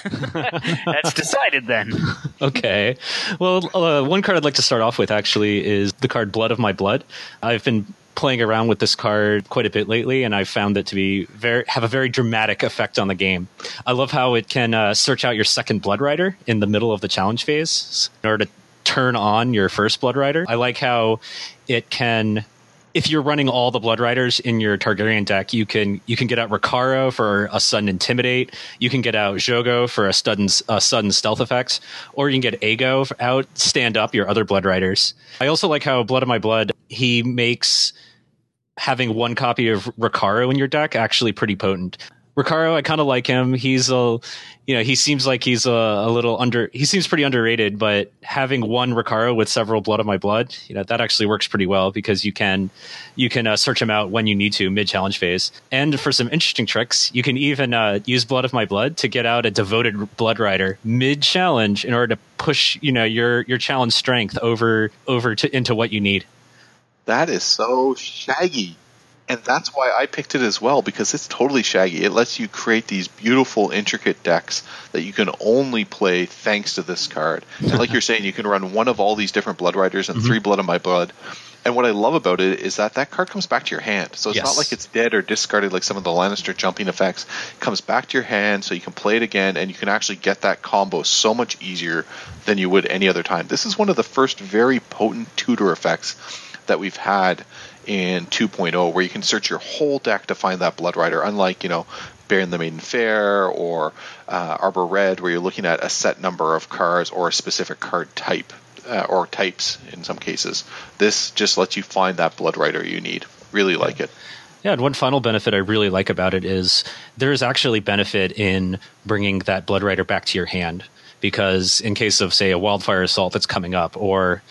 That's decided then. Okay. Well, uh, one card I'd like to start off with actually is the card Blood of My Blood. I've been playing around with this card quite a bit lately, and I've found it to be very have a very dramatic effect on the game. I love how it can uh, search out your second Blood Rider in the middle of the challenge phase in order to turn on your first Blood Rider. I like how it can, if you're running all the Blood Riders in your Targaryen deck, you can you can get out Recaro for a sudden Intimidate, you can get out Jogo for a sudden a sudden stealth effect, or you can get Aego out, stand up your other Blood Riders. I also like how Blood of My Blood, he makes having one copy of Recaro in your deck actually pretty potent. Recaro, I kind of like him. He's a, you know, he seems like he's a, a little under, he seems pretty underrated, but having one Recaro with several Blood of My Blood, you know, that actually works pretty well because you can, you can uh, search him out when you need to mid challenge phase. And for some interesting tricks, you can even uh, use Blood of My Blood to get out a Devoted Blood Rider mid challenge in order to push, you know, your, your challenge strength over, over to, into what you need. That is so Shaggy. And that's why I picked it as well, because it's totally Shaggy. It lets you create these beautiful, intricate decks that you can only play thanks to this card. And like you're saying, you can run one of all these different Blood Riders and mm-hmm. three Blood of My Blood. And what I love about it is that that card comes back to your hand. So it's yes. not like it's dead or discarded like some of the Lannister jumping effects. It comes back to your hand so you can play it again, and you can actually get that combo so much easier than you would any other time. This is one of the first very potent tutor effects that we've had in two point oh, where you can search your whole deck to find that Blood Rider, unlike, you know, Baron the Maiden Fair or uh, Arbor Red, where you're looking at a set number of cards or a specific card type, uh, or types in some cases. This just lets you find that Blood Rider you need. Really like it. Yeah, and one final benefit I really like about it is there is actually benefit in bringing that Blood Rider back to your hand, because in case of, say, a Wildfire Assault that's coming up, or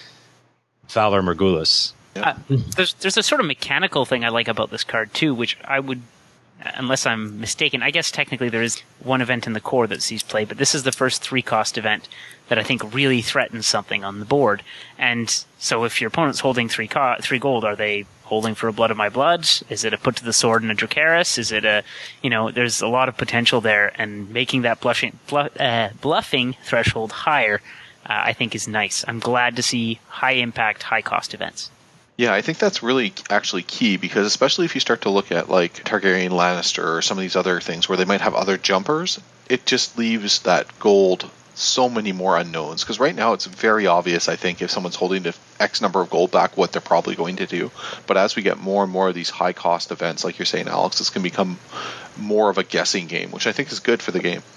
Valor Morghulis, Uh, there's there's a sort of mechanical thing I like about this card too, which I would, unless I'm mistaken, I guess technically there is one event in the core that sees play, but this is the first three cost event that I think really threatens something on the board. And so if your opponent's holding three co- three gold, are they holding for a Blood of My Blood? Is it a Put to the Sword and a Dracarys? Is it a, you know, there's a lot of potential there, and making that blushing, bluff, uh, bluffing threshold higher, uh, I think is nice. I'm glad to see high impact, high cost events. Yeah, I think that's really actually key, because especially if you start to look at like Targaryen Lannister or some of these other things where they might have other jumpers, it just leaves that gold so many more unknowns. Because right now it's very obvious, I think, if someone's holding the X number of gold back, what they're probably going to do. But as we get more and more of these high cost events, like you're saying, Alex, it's going to become more of a guessing game, which I think is good for the game.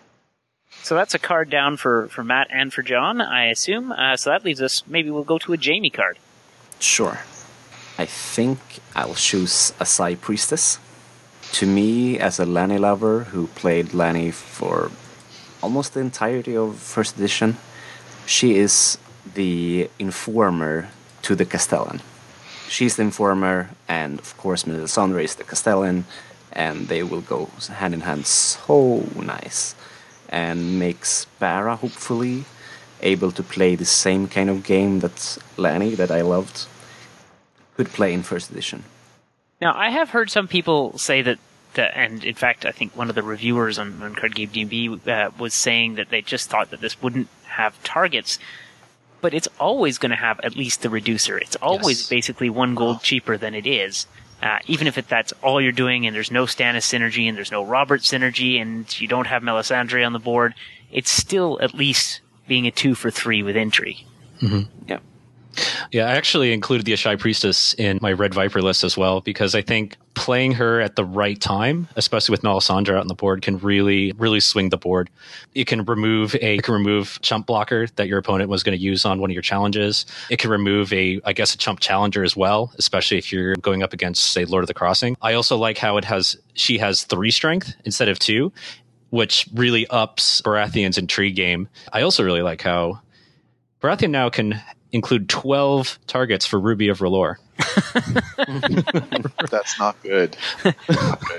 So that's a card down for, for Matt and for John, I assume. Uh, so that leaves us, maybe we'll go to a Jamie card. Sure. I think I'll choose a Psy Priestess. To me, as a Lanny lover who played Lanny for almost the entirety of first edition, she is the informer to the Castellan. She's the informer, and of course Melisandre is the Castellan, and they will go hand in hand so nice. And makes Barra, hopefully, able to play the same kind of game that Lanny, that I loved. could play in first edition. Now, I have heard some people say that, that and in fact, I think one of the reviewers on, on Card Game D B uh, was saying that they just thought that this wouldn't have targets, but it's always going to have at least the reducer. It's always Yes. basically one gold cheaper than it is. Uh, even if it, that's all you're doing and there's no Stannis synergy and there's no Robert synergy and you don't have Melisandre on the board, it's still at least being a two for three with intrigue. Mm-hmm. Yeah. Yeah, I actually included the Ashai Priestess in my Red Viper list as well, because I think playing her at the right time, especially with Melisandre out on the board, can really, really swing the board. It can remove a it can remove chump blocker that your opponent was going to use on one of your challenges. It can remove a, I guess, a chump challenger as well, especially if you're going up against, say, Lord of the Crossing. I also like how it has she has three strength instead of two, which really ups Baratheon's intrigue game. I also really like how Baratheon now can include twelve targets for Ruby of R'hllor. That's not good. Not good.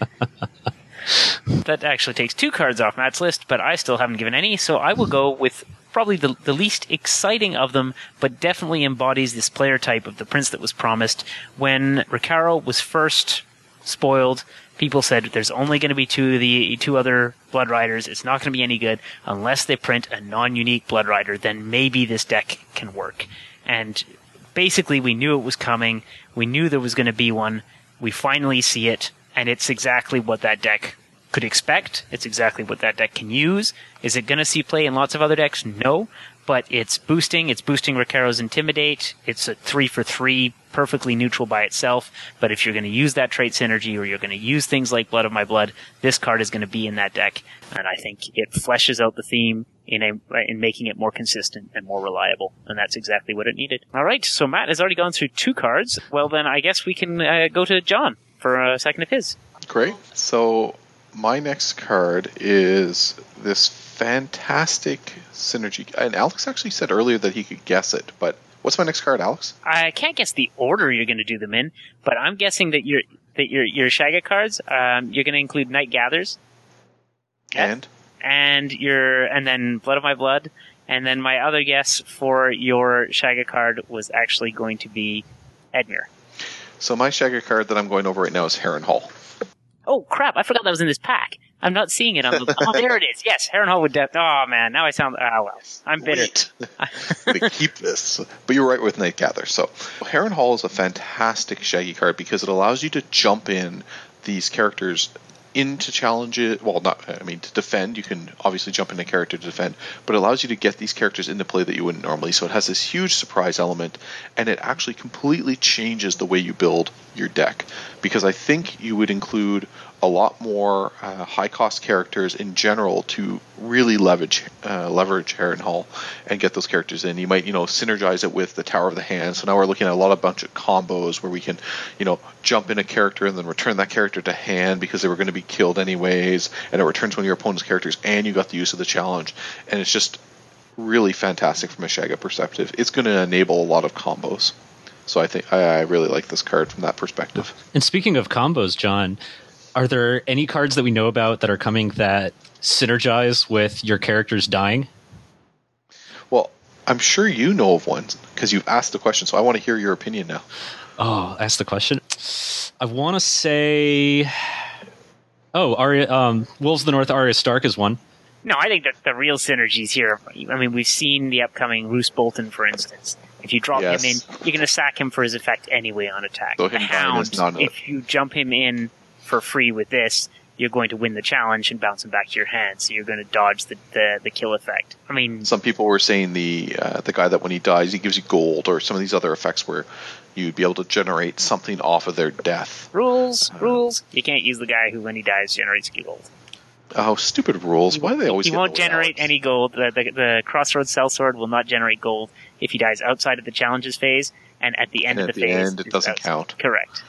That actually takes two cards off Matt's list, but I still haven't given any, so I will go with probably the, the least exciting of them, but definitely embodies this player type of the Prince that was promised. When Ricardo was first spoiled, people said there's only going to be two of the two other Blood Riders. It's not going to be any good unless they print a non-unique Blood Rider. Then maybe this deck can work. And basically, we knew it was coming. We knew there was going to be one. We finally see it, and it's exactly what that deck could expect. It's exactly what that deck can use. Is it going to see play in lots of other decks? No. But it's boosting. It's boosting Ricardo's Intimidate. It's a three for three, perfectly neutral by itself. But if you're going to use that trait synergy, or you're going to use things like Blood of My Blood, this card is going to be in that deck. And I think it fleshes out the theme in a in making it more consistent and more reliable. And that's exactly what it needed. All right. So Matt has already gone through two cards. Well, then I guess we can uh, go to John for a second of his. Great. So my next card is this fantastic synergy. And Alex actually said earlier that he could guess it, but what's my next card, Alex? I can't guess the order you're going to do them in, but I'm guessing that your that your your Shaga cards, um, you're going to include Night Gathers, And? and your and then Blood of My Blood, and then my other guess for your Shaga card was actually going to be Edmure. So my Shagger card that I'm going over right now is Harrenhal. Oh crap! I forgot that was in this pack. I'm not seeing it on the. Oh, there it is. Yes, Harrenhal would. Def- oh man, now I sound. Oh well, I'm bitter. Wait. I'm gonna keep this. But you're right with Nightgather. So Harrenhal is a fantastic Shaggy card because it allows you to jump in these characters into challenges. Well, not. I mean, to defend, you can obviously jump in a character to defend, but it allows you to get these characters into play that you wouldn't normally. So it has this huge surprise element, and it actually completely changes the way you build your deck. Because I think you would include a lot more uh, high-cost characters in general to really leverage uh, leverage Harrenhal and get those characters in. You might, you know, synergize it with the Tower of the Hand. So now we're looking at a lot of bunch of combos where we can, you know, jump in a character and then return that character to hand because they were going to be killed anyways, and it returns one of your opponent's characters, and you got the use of the challenge. And it's just really fantastic from a Shaga perspective. It's going to enable a lot of combos. So I think I, I really like this card from that perspective. And speaking of combos, John, are there any cards that we know about that are coming that synergize with your characters dying? Well, I'm sure you know of one because you've asked the question, so I want to hear your opinion now. Oh, ask the question. I want to say, oh, Arya, um, Wolves of the North, Arya Stark is one. No, I think that the real synergies here. I mean, we've seen the upcoming Roose Bolton, for instance. If you drop Yes. him in, you're going to sack him for his effect anyway on attack. So The him dying is Hound, not a- if you jump him in for free with this, you're going to win the challenge and bounce him back to your hand. So you're going to dodge the, the, the kill effect. I mean, Some people were saying the uh, the guy that when he dies, he gives you gold, or some of these other effects where you'd be able to generate something off of their death. rules, rules. You can't use the guy who, when he dies, generates gold. Oh, stupid rules. Why do they always He get won't in the way, generate Alex? any gold. The, the, the Crossroads Sellsword will not generate gold if he dies outside of the challenges phase, and at the end And of the at the phase, end, it it's doesn't outside. count. Correct.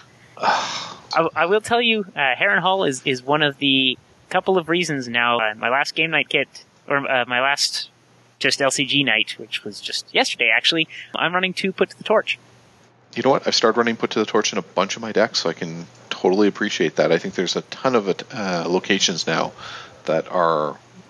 I, I will tell you, uh, Harrenhal is, is one of the couple of reasons now. Uh, my last game night kit, or uh, my last just L C G night, which was just yesterday actually, I'm running two Put to the Torch. You know what? I've started running Put to the Torch in a bunch of my decks, so I can totally appreciate that. I think there's a ton of uh, locations now that are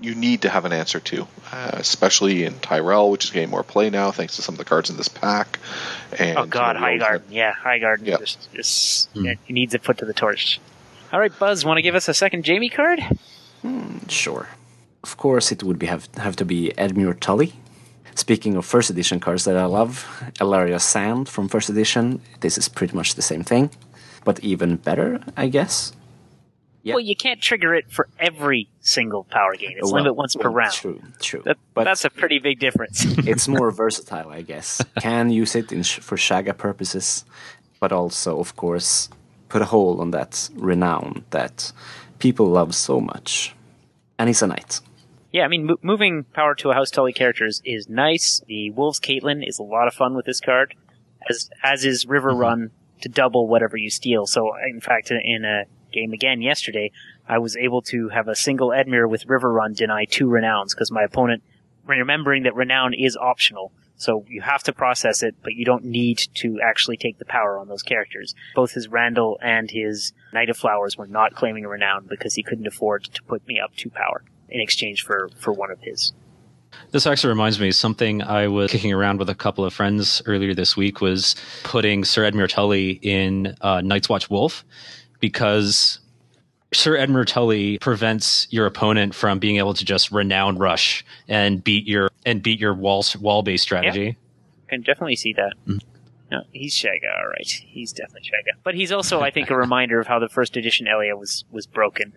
you need to have an answer to, uh, especially in Tyrell, which is getting more play now thanks to some of the cards in this pack. And, oh God, you know, Highgarden, yeah, Highgarden Yep. just, just Hmm. it needs a foot to the torch. All right, Buzz, want to give us a second Jamie card? Sure. Of course, it would be have, have to be Edmure Tully. Speaking of first edition cards that I love, Elaria Sand from first edition. This is pretty much the same thing, but even better, I guess. Yeah. Well, you can't trigger it for every single power gain. It's Well, limited once per well, round. True, true. That, but that's a pretty big difference. it's more versatile, I guess. Can use it in sh- for Shaga purposes, but also, of course, put a hole on that renown that people love so much. And he's a knight. Yeah, I mean, mo- moving power to a House Tully character is, is nice. The Wolves Caitlin is a lot of fun with this card, as as is River Run to double whatever you steal. So, in fact, in, in a game again yesterday, I was able to have a single Edmure with River Run deny two renowns because my opponent, remembering that renown is optional, so you have to process it, but you don't need to actually take the power on those characters. Both his Randall and his Knight of Flowers were not claiming a renown because he couldn't afford to put me up two power in exchange for, for one of his. This actually reminds me, something I was kicking around with a couple of friends earlier this week was putting Sir Edmure Tully in uh, Night's Watch Wolf, because Sir Edmure Tully prevents your opponent from being able to just renown rush and beat your and beat your wall wall based strategy. I can definitely see that. Mm-hmm. No, he's Shaga, all right. He's definitely Shaga. But he's also, I think, a reminder of how the first edition Elia was, was broken.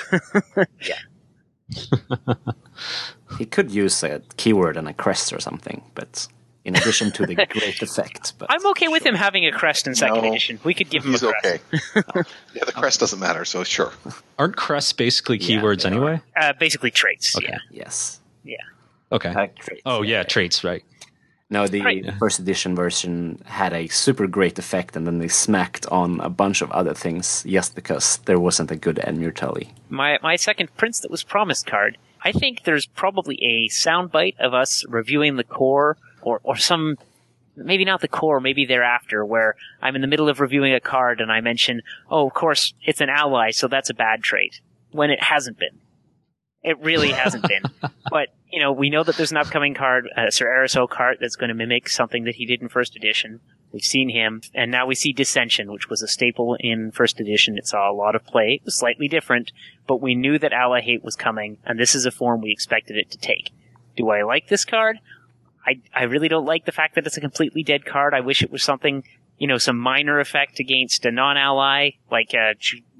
He could use a keyword and a crest or something, but in addition to the great effect. But I'm okay with him having a crest in second No, edition. We could give him He's a crest. okay. Yeah, the crest doesn't matter, so sure. Aren't crests basically Yeah, keywords they are. anyway? Uh, basically traits, Okay. yeah. yes. Yeah. Okay. Uh, traits. Oh yeah, traits, right. No, the Right. first edition version had a super great effect, and then they smacked on a bunch of other things just because there wasn't a good Edmure Tully. My my second Prince That Was Promised card, I think there's probably a soundbite of us reviewing the core, or, or some, maybe not the core, maybe thereafter, where I'm in the middle of reviewing a card and I mention, oh, of course, it's an ally, so that's a bad trait, when it hasn't been. It really hasn't been. But, you know, we know that there's an upcoming card, uh, Sir Ariso card, that's going to mimic something that he did in first edition. We've seen him, and now we see Dissension, which was a staple in first edition. It saw a lot of play. It was slightly different, but we knew that Ally Hate was coming, and this is a form we expected it to take. Do I like this card? I, I really don't like the fact that it's a completely dead card. I wish it was something, you know, some minor effect against a non-ally, like a,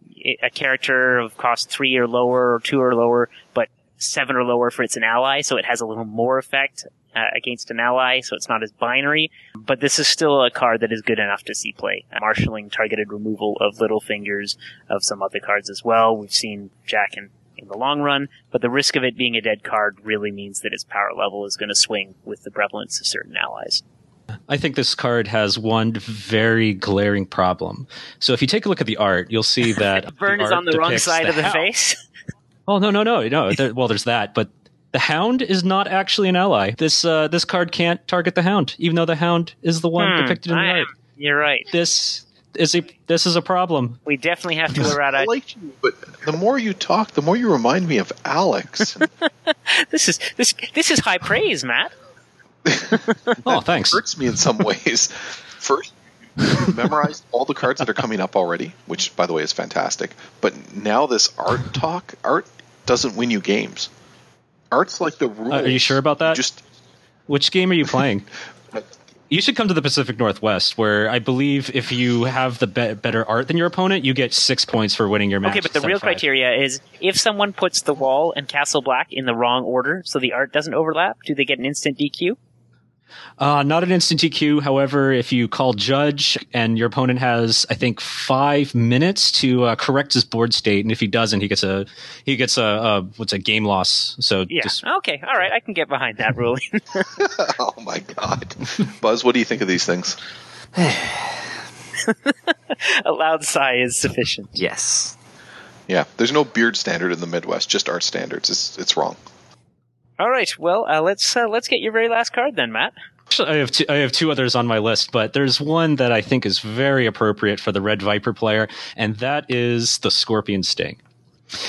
a character of cost three or lower, or two or lower, but seven or lower for it's an ally, so it has a little more effect uh, against an ally, so it's not as binary. But this is still a card that is good enough to see play. Uh, marshalling targeted removal of Little Fingers, of some other cards as well. We've seen Jack in, in the long run, but the risk of it being a dead card really means that its power level is going to swing with the prevalence of certain allies. I think this card has one very glaring problem. So if you take a look at the art, you'll see that Burn the is art on the wrong depicts side of the hound. face. Oh no no no no! There, well, there's that, but the Hound is not actually an ally. This uh, this card can't target the Hound, even though the Hound is the one Hmm, depicted in the I art. am. You're right. This is a this is a problem. We definitely have to I errata. like you, but the more you talk, the more you remind me of Alex. This is this this is high praise, Matt. Oh, thanks. Hurts me in some ways. First, you memorized all the cards that are coming up already, which, by the way, is fantastic. But now this art talk, art doesn't win you games. Art's like the rules. Uh, are you sure about that? Just Which game are you playing? You should come to the Pacific Northwest, where I believe if you have the be- better art than your opponent, you get six points for winning your match. Okay, but the instead real of five. criteria is if someone puts the wall and Castle Black in the wrong order so the art doesn't overlap, do they get an instant D Q? Uh, not an instant D Q. However, if you call judge and your opponent has, I think, five minutes to uh, correct his board state, and if he doesn't, he gets a he gets a, a what's a game loss. So Yeah. just Okay, all right, I can get behind that ruling. oh my god, Buzz, what do you think of these things? A loud sigh is sufficient. Yes. Yeah, there's no beard standard in the Midwest, just art standards. It's it's wrong. All right, well, uh, let's uh, let's get your very last card then, Matt. Actually, I have two, I have two others on my list, but there's one that I think is very appropriate for the Red Viper player, and that is the Scorpion Sting.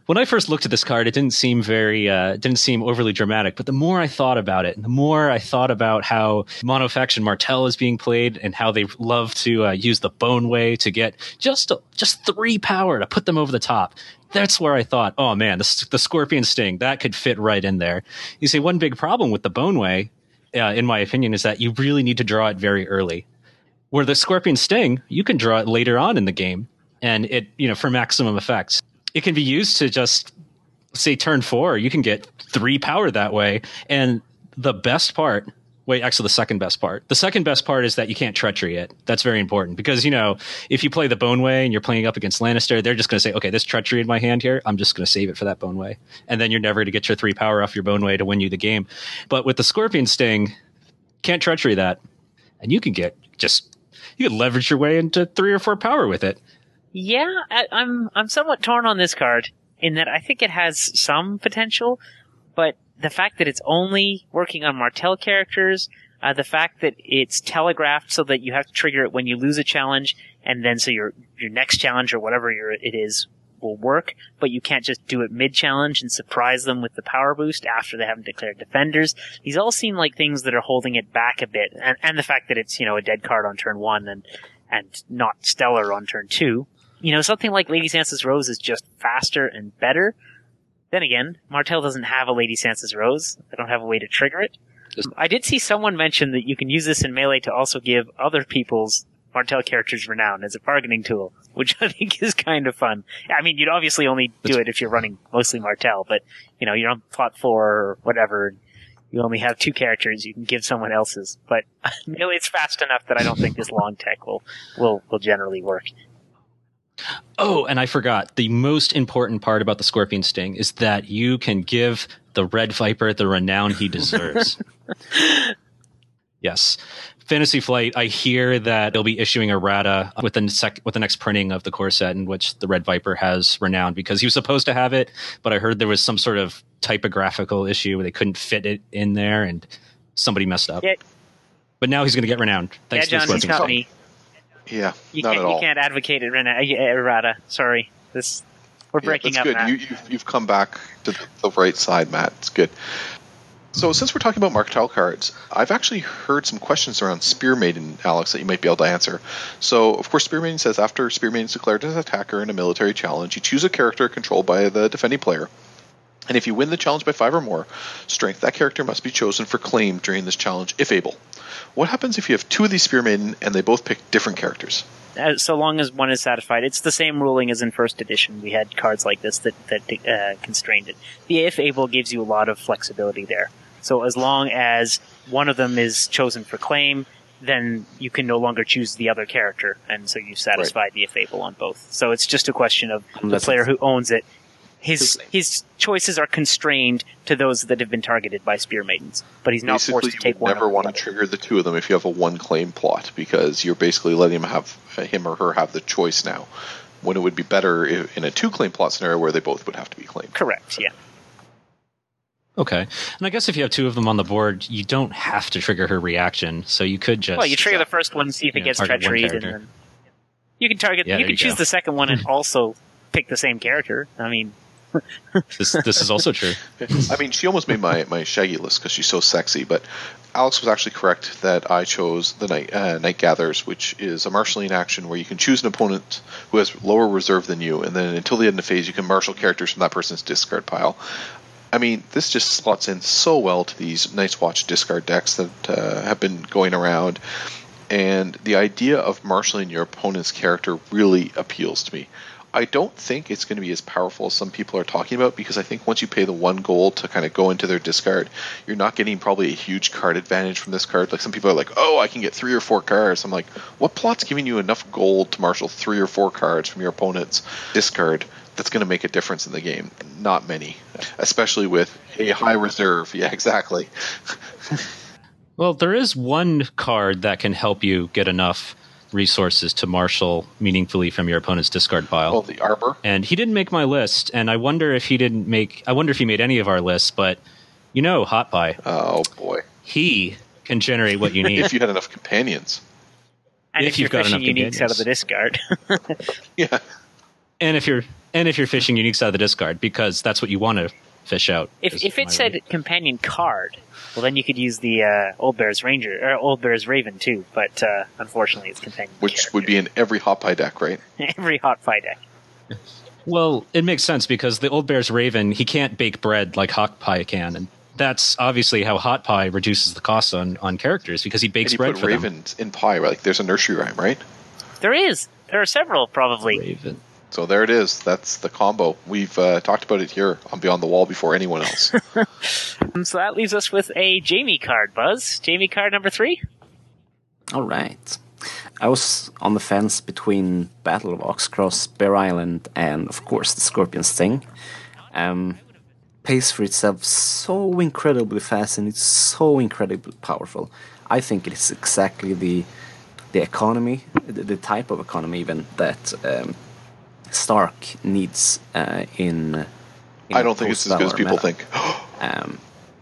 when I first looked at this card, it didn't seem very, uh, it didn't seem overly dramatic. But the more I thought about it, and the more I thought about how Monofaction Martel is being played, and how they love to uh, use the Bone Way to get just just three power to put them over the top. That's where I thought, oh man, the, the Scorpion Sting, that could fit right in there. You see, one big problem with the Bone Way, uh, in my opinion, is that you really need to draw it very early. Where the Scorpion Sting, you can draw it later on in the game, and it, you know, for maximum effects. It can be used to just, say, turn four. You can get three power that way. And the best part, wait, actually the second best part. The second best part is that you can't treachery it. That's very important because, you know, if you play the Bone Way and you're playing up against Lannister, they're just going to say, okay, this treachery in my hand here, I'm just going to save it for that Bone Way. And then you're never going to get your three power off your Bone Way to win you the game. But with the Scorpion Sting, can't treachery that. And you can get just, you can leverage your way into three or four power with it. Yeah, I, I'm I'm somewhat torn on this card in that I think it has some potential, but the fact that it's only working on Martel characters, uh, the fact that it's telegraphed so that you have to trigger it when you lose a challenge, and then so your your next challenge or whatever your, it is will work, but you can't just do it mid-challenge and surprise them with the power boost after they haven't declared defenders. These all seem like things that are holding it back a bit, and, and the fact that it's, you know, a dead card on turn one and and not stellar on turn two. You know, something like Lady Sansa's Rose is just faster and better. Then again, Martel doesn't have a Lady Sansa's Rose. They don't have a way to trigger it. Just- I did see someone mention that you can use this in Melee to also give other people's Martel characters renown as a bargaining tool, which I think is kind of fun. I mean, you'd obviously only do it if you're running mostly Martel, but, you know, you're on plot four or whatever, and you only have two characters, you can give someone else's. But Melee's fast enough that I don't think this long tech will, will, will generally work. Oh, and I forgot. The most important part about the Scorpion Sting is that you can give the Red Viper the renown he deserves. Yes. Fantasy Flight, I hear that they'll be issuing a errata with the, sec- with the next printing of the core set in which the Red Viper has renown, because he was supposed to have it, but I heard there was some sort of typographical issue where they couldn't fit it in there and somebody messed up. Yeah. But now he's going to get renowned. Thanks yeah, to John, the he's not me. Yeah, You not can't, at all. you can't advocate it, Rena- errata. Sorry. This, we're Yeah, breaking that's up good. now. You, you've, you've come back to the right side, Matt. It's good. So since we're talking about Martel cards, I've actually heard some questions around Spear Maiden, Alex, that you might be able to answer. So, of course, Spear Maiden says after Spear Maiden is declared as an attacker in a military challenge, you choose a character controlled by the defending player. And if you win the challenge by five or more strength, that character must be chosen for claim during this challenge, if able. What happens if you have two of these Spear Maiden and they both pick different characters? As, so long as one is satisfied. It's the same ruling as in first edition. We had cards like this that, that uh, constrained it. The if able gives you a lot of flexibility there. So as long as one of them is chosen for claim, then you can no longer choose the other character, and so you satisfied right. the if able on both. So it's just a question of Unless the player who owns it. His his choices are constrained to those that have been targeted by Spear Maidens, but he's not basically, forced to take you one. Never want to trigger the two of them if you have a one claim plot, because you're basically letting him have him or her have the choice now. When it would be better if, in a two claim plot scenario where they both would have to be claimed. Correct. Yeah. Okay, and I guess if you have two of them on the board, you don't have to trigger her reaction, so you could just. Well, you trigger the first one, see if it know, gets treachery, and then you can target. Yeah, you can you choose go. the second one and also pick the same character. I mean. this this is also true. I mean, she almost made my, my Shaggy list because she's so sexy, but Alex was actually correct that I chose the Night, uh, Night Gatherers, which is a marshalling action where you can choose an opponent who has lower reserve than you, and then until the end of the phase, you can marshal characters from that person's discard pile. I mean, this just slots in so well to these Night's Watch discard decks that uh, have been going around, and the idea of marshalling your opponent's character really appeals to me. I don't think it's going to be as powerful as some people are talking about, because I think once you pay the one gold to kind of go into their discard, you're not getting probably a huge card advantage from this card. Like some people are like, oh, I can get three or four cards. I'm like, what plot's giving you enough gold to marshal three or four cards from your opponent's discard that's going to make a difference in the game? Not many, especially with a high reserve. Yeah, exactly. Well, there is one card that can help you get enough resources to marshal meaningfully from your opponent's discard pile. Well, the Arbor. And he didn't make my list, and I wonder if he didn't make I wonder if he made any of our lists, but you know, Hot Pie. Oh boy. He can generate what you need. If you had enough companions. And if if you've you're got fishing enough uniques out of the discard. Yeah. and if you're and if you're fishing uniques out of the discard, because that's what you want to fish out. If if it said reading. companion card, well, then you could use the uh, Old Bear's Ranger or Old Bear's Raven too. But uh, unfortunately, it's companion. Which character. would be in every Hot Pie deck, right? Every Hot Pie deck. Well, it makes sense because the Old Bear's Raven, he can't bake bread like Hot Pie can, and that's obviously how Hot Pie reduces the cost on, on characters, because he bakes and you bread put for ravens them. in pie, right? Like there's a nursery rhyme, right? There is. There are several, probably. Raven. So there it is. That's the combo. We've uh, talked about it here on Beyond the Wall before anyone else. So that leaves us with a Jamie card, Buzz. Jamie card number three? All right. I was on the fence between Battle of Oxcross, Bear Island, and of course the Scorpion Sting. Um, pays for itself so incredibly fast and it's so incredibly powerful. I think it is exactly the the economy, the, the type of economy even that um, Stark needs uh, in, in. I don't think it's as good as people meta. think. um,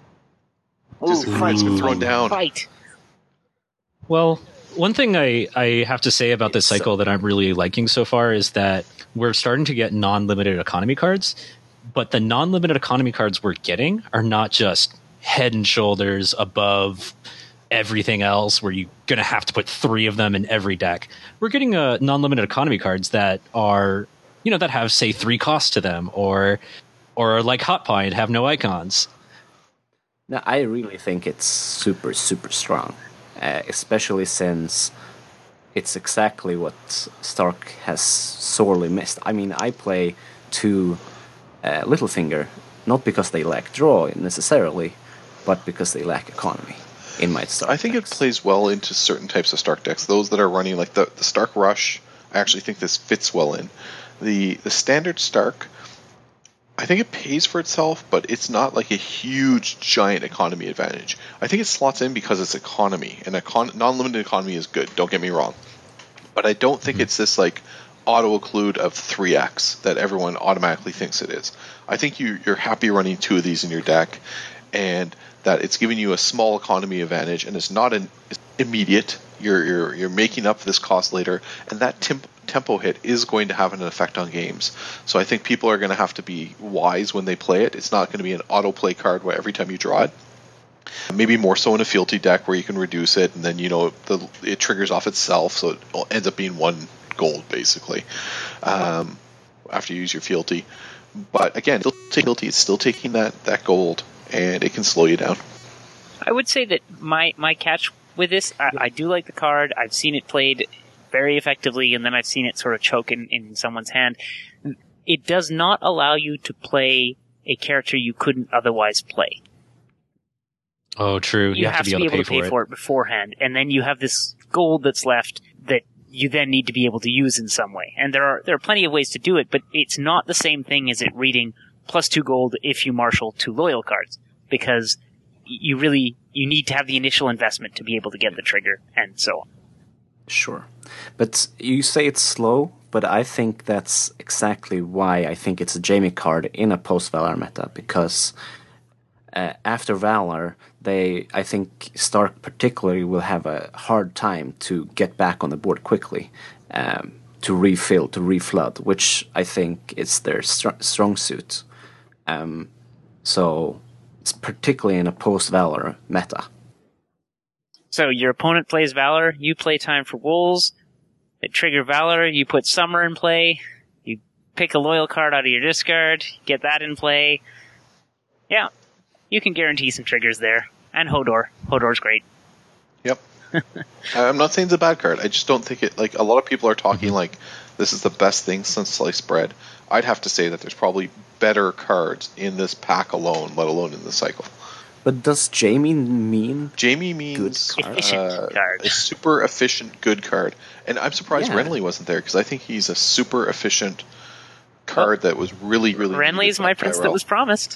Just the card's been thrown down. Fight. Well, one thing I, I have to say about this cycle that I'm really liking so far is that we're starting to get non-limited economy cards, but the non-limited economy cards we're getting are not just head and shoulders above everything else where you're going to have to put three of them in every deck. We're getting uh, non-limited economy cards that are, you know, that have, say, three costs to them, or or are like Hot Pie and have no icons. Now, I really think it's super, super strong. Uh, especially since it's exactly what Stark has sorely missed. I mean, I play two uh, Littlefinger, not because they lack draw necessarily, but because they lack economy in my Stark I think decks. It plays well into certain types of Stark decks. Those that are running, like the, the Stark Rush, I actually think this fits well in. The, the standard Stark, I think it pays for itself, but it's not like a huge, giant economy advantage. I think it slots in because it's economy, and econ- non-limited economy is good, don't get me wrong. But I don't think mm-hmm. it's this like auto-occlude of three X that everyone automatically thinks it is. I think you, you're happy running two of these in your deck, and that it's giving you a small economy advantage, and it's not an it's immediate. You're, you're, you're making up this cost later, and that temp- tempo hit is going to have an effect on games. So I think people are going to have to be wise when they play it. It's not going to be an auto-play card where every time you draw it. Maybe more so in a fealty deck where you can reduce it, and then, you know, the, it triggers off itself, so it ends up being one gold, basically, um, after you use your fealty. But again, still take fealty, it's still taking that, that gold, and it can slow you down. I would say that my, my catch with this, I, I do like the card. I've seen it played very effectively, and then I've seen it sort of choke in, in someone's hand. It does not allow you to play a character you couldn't otherwise play. Oh, true. You, you have, have to be, to able, be able to to pay, pay for, it. for it beforehand, and then you have this gold that's left that you then need to be able to use in some way. And there are there are plenty of ways to do it, but it's not the same thing as it reading plus two gold if you marshal two loyal cards, because you really you need to have the initial investment to be able to get the trigger, and so on. Sure. But you say it's slow, but I think that's exactly why I think it's a Jamie card in a post-Valar meta, because uh, after Valar, they, I think Stark particularly will have a hard time to get back on the board quickly, um, to refill, to reflood, which I think is their str- strong suit. Um, so it's particularly in a post-Valar meta. So your opponent plays Valor, you play Time for Wolves, they trigger Valor, you put Summer in play, you pick a loyal card out of your discard, get that in play. Yeah, you can guarantee some triggers there. And Hodor. Hodor's great. Yep. I'm not saying it's a bad card. I just don't think it, like, a lot of people are talking like this is the best thing since Sliced Bread. I'd have to say that there's probably better cards in this pack alone, let alone in the cycle. But does Jamie mean Jamie means good card? Uh, card. a super efficient good card, and I'm surprised Yeah. Renly wasn't there because I think he's a super efficient card that was really, really. Renly's my prince that was promised.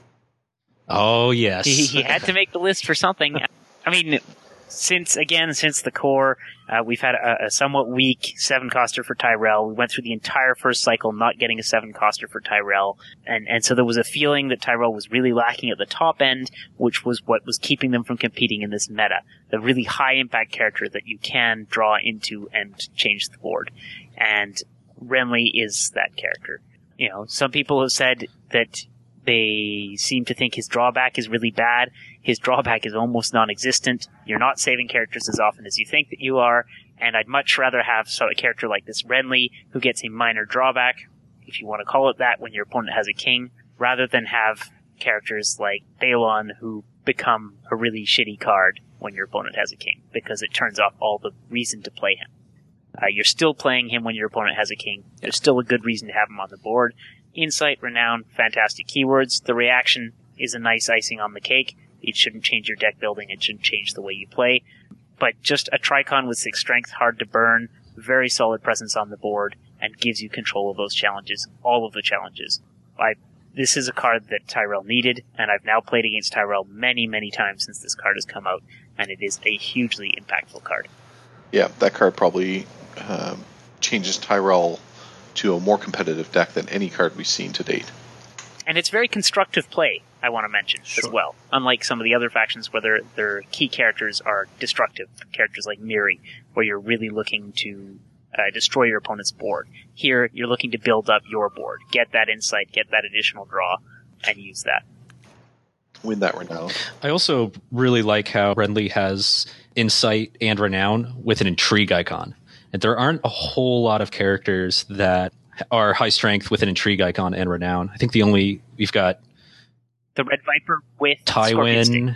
Oh, yes. He, he had to make the list for something. I mean, since, again, since the core, uh, we've had a, a somewhat weak seven-coster for Tyrell. We went through the entire first cycle not getting a seven-coster for Tyrell. And, and so there was a feeling that Tyrell was really lacking at the top end, which was what was keeping them from competing in this meta. The really high-impact character that you can draw into and change the board. And Renly is that character. You know, some people have said that they seem to think his drawback is really bad. His drawback is almost non-existent. You're not saving characters as often as you think that you are, and I'd much rather have so a character like this Renly who gets a minor drawback, if you want to call it that, when your opponent has a king, rather than have characters like Balon who become a really shitty card when your opponent has a king, because it turns off all the reason to play him. Uh, you're still playing him when your opponent has a king. There's still a good reason to have him on the board. Insight, Renown, fantastic keywords. The reaction is a nice icing on the cake. It shouldn't change your deck building. It shouldn't change the way you play. But just a Tricon with six strength, hard to burn, very solid presence on the board, and gives you control of those challenges, all of the challenges. I, this is a card that Tyrell needed, and I've now played against Tyrell many, many times since this card has come out, and it is a hugely impactful card. Yeah, that card probably um, changes Tyrell to a more competitive deck than any card we've seen to date. And it's very constructive play, I want to mention, sure. as well. Unlike some of the other factions where their, their key characters are destructive, characters like Miri, where you're really looking to uh, destroy your opponent's board. Here, you're looking to build up your board, get that insight, get that additional draw, and use that. Win that Renown. I also really like how Renly has insight and Renown with an intrigue icon. And there aren't a whole lot of characters that are high strength with an intrigue icon and Renown. I think the only we've got the Red Viper with Tywin.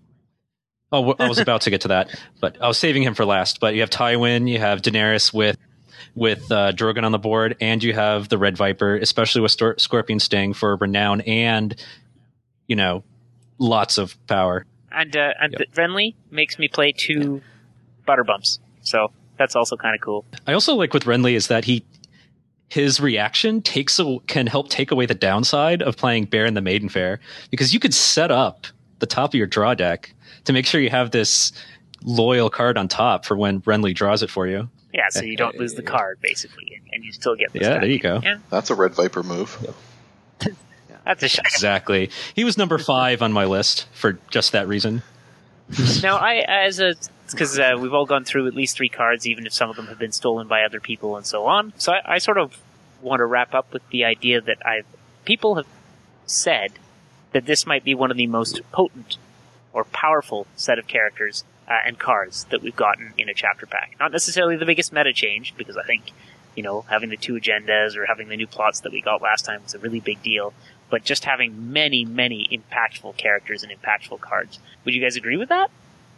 Oh, I was about to get to that, but I was saving him for last. But you have Tywin, you have Daenerys with with uh, Drogon on the board, and you have the Red Viper, especially with Stor- Scorpion Sting for Renown and, you know, lots of power. And uh, and yep. Renly makes me play two Butterbumps, so that's also kind of cool. I also like with Renly is that he his reaction takes a, can help take away the downside of playing Bear in the Maiden Fair, because you could set up the top of your draw deck to make sure you have this loyal card on top for when Renly draws it for you. Yeah, so you don't lose the card, basically, and you still get this Yeah, back. there you go. Yeah. That's a Red Viper move. Yep. That's a shot. Exactly. He was number five on my list for just that reason. Now, I, as a, because uh, we've all gone through at least three cards, even if some of them have been stolen by other people and so on. So I, I sort of want to wrap up with the idea that I've, people have said that this might be one of the most potent or powerful set of characters uh, and cards that we've gotten in a chapter pack. Not necessarily the biggest meta change, because I think, you know, having the two agendas or having the new plots that we got last time was a really big deal. But just having many, many impactful characters and impactful cards. Would you guys agree with that?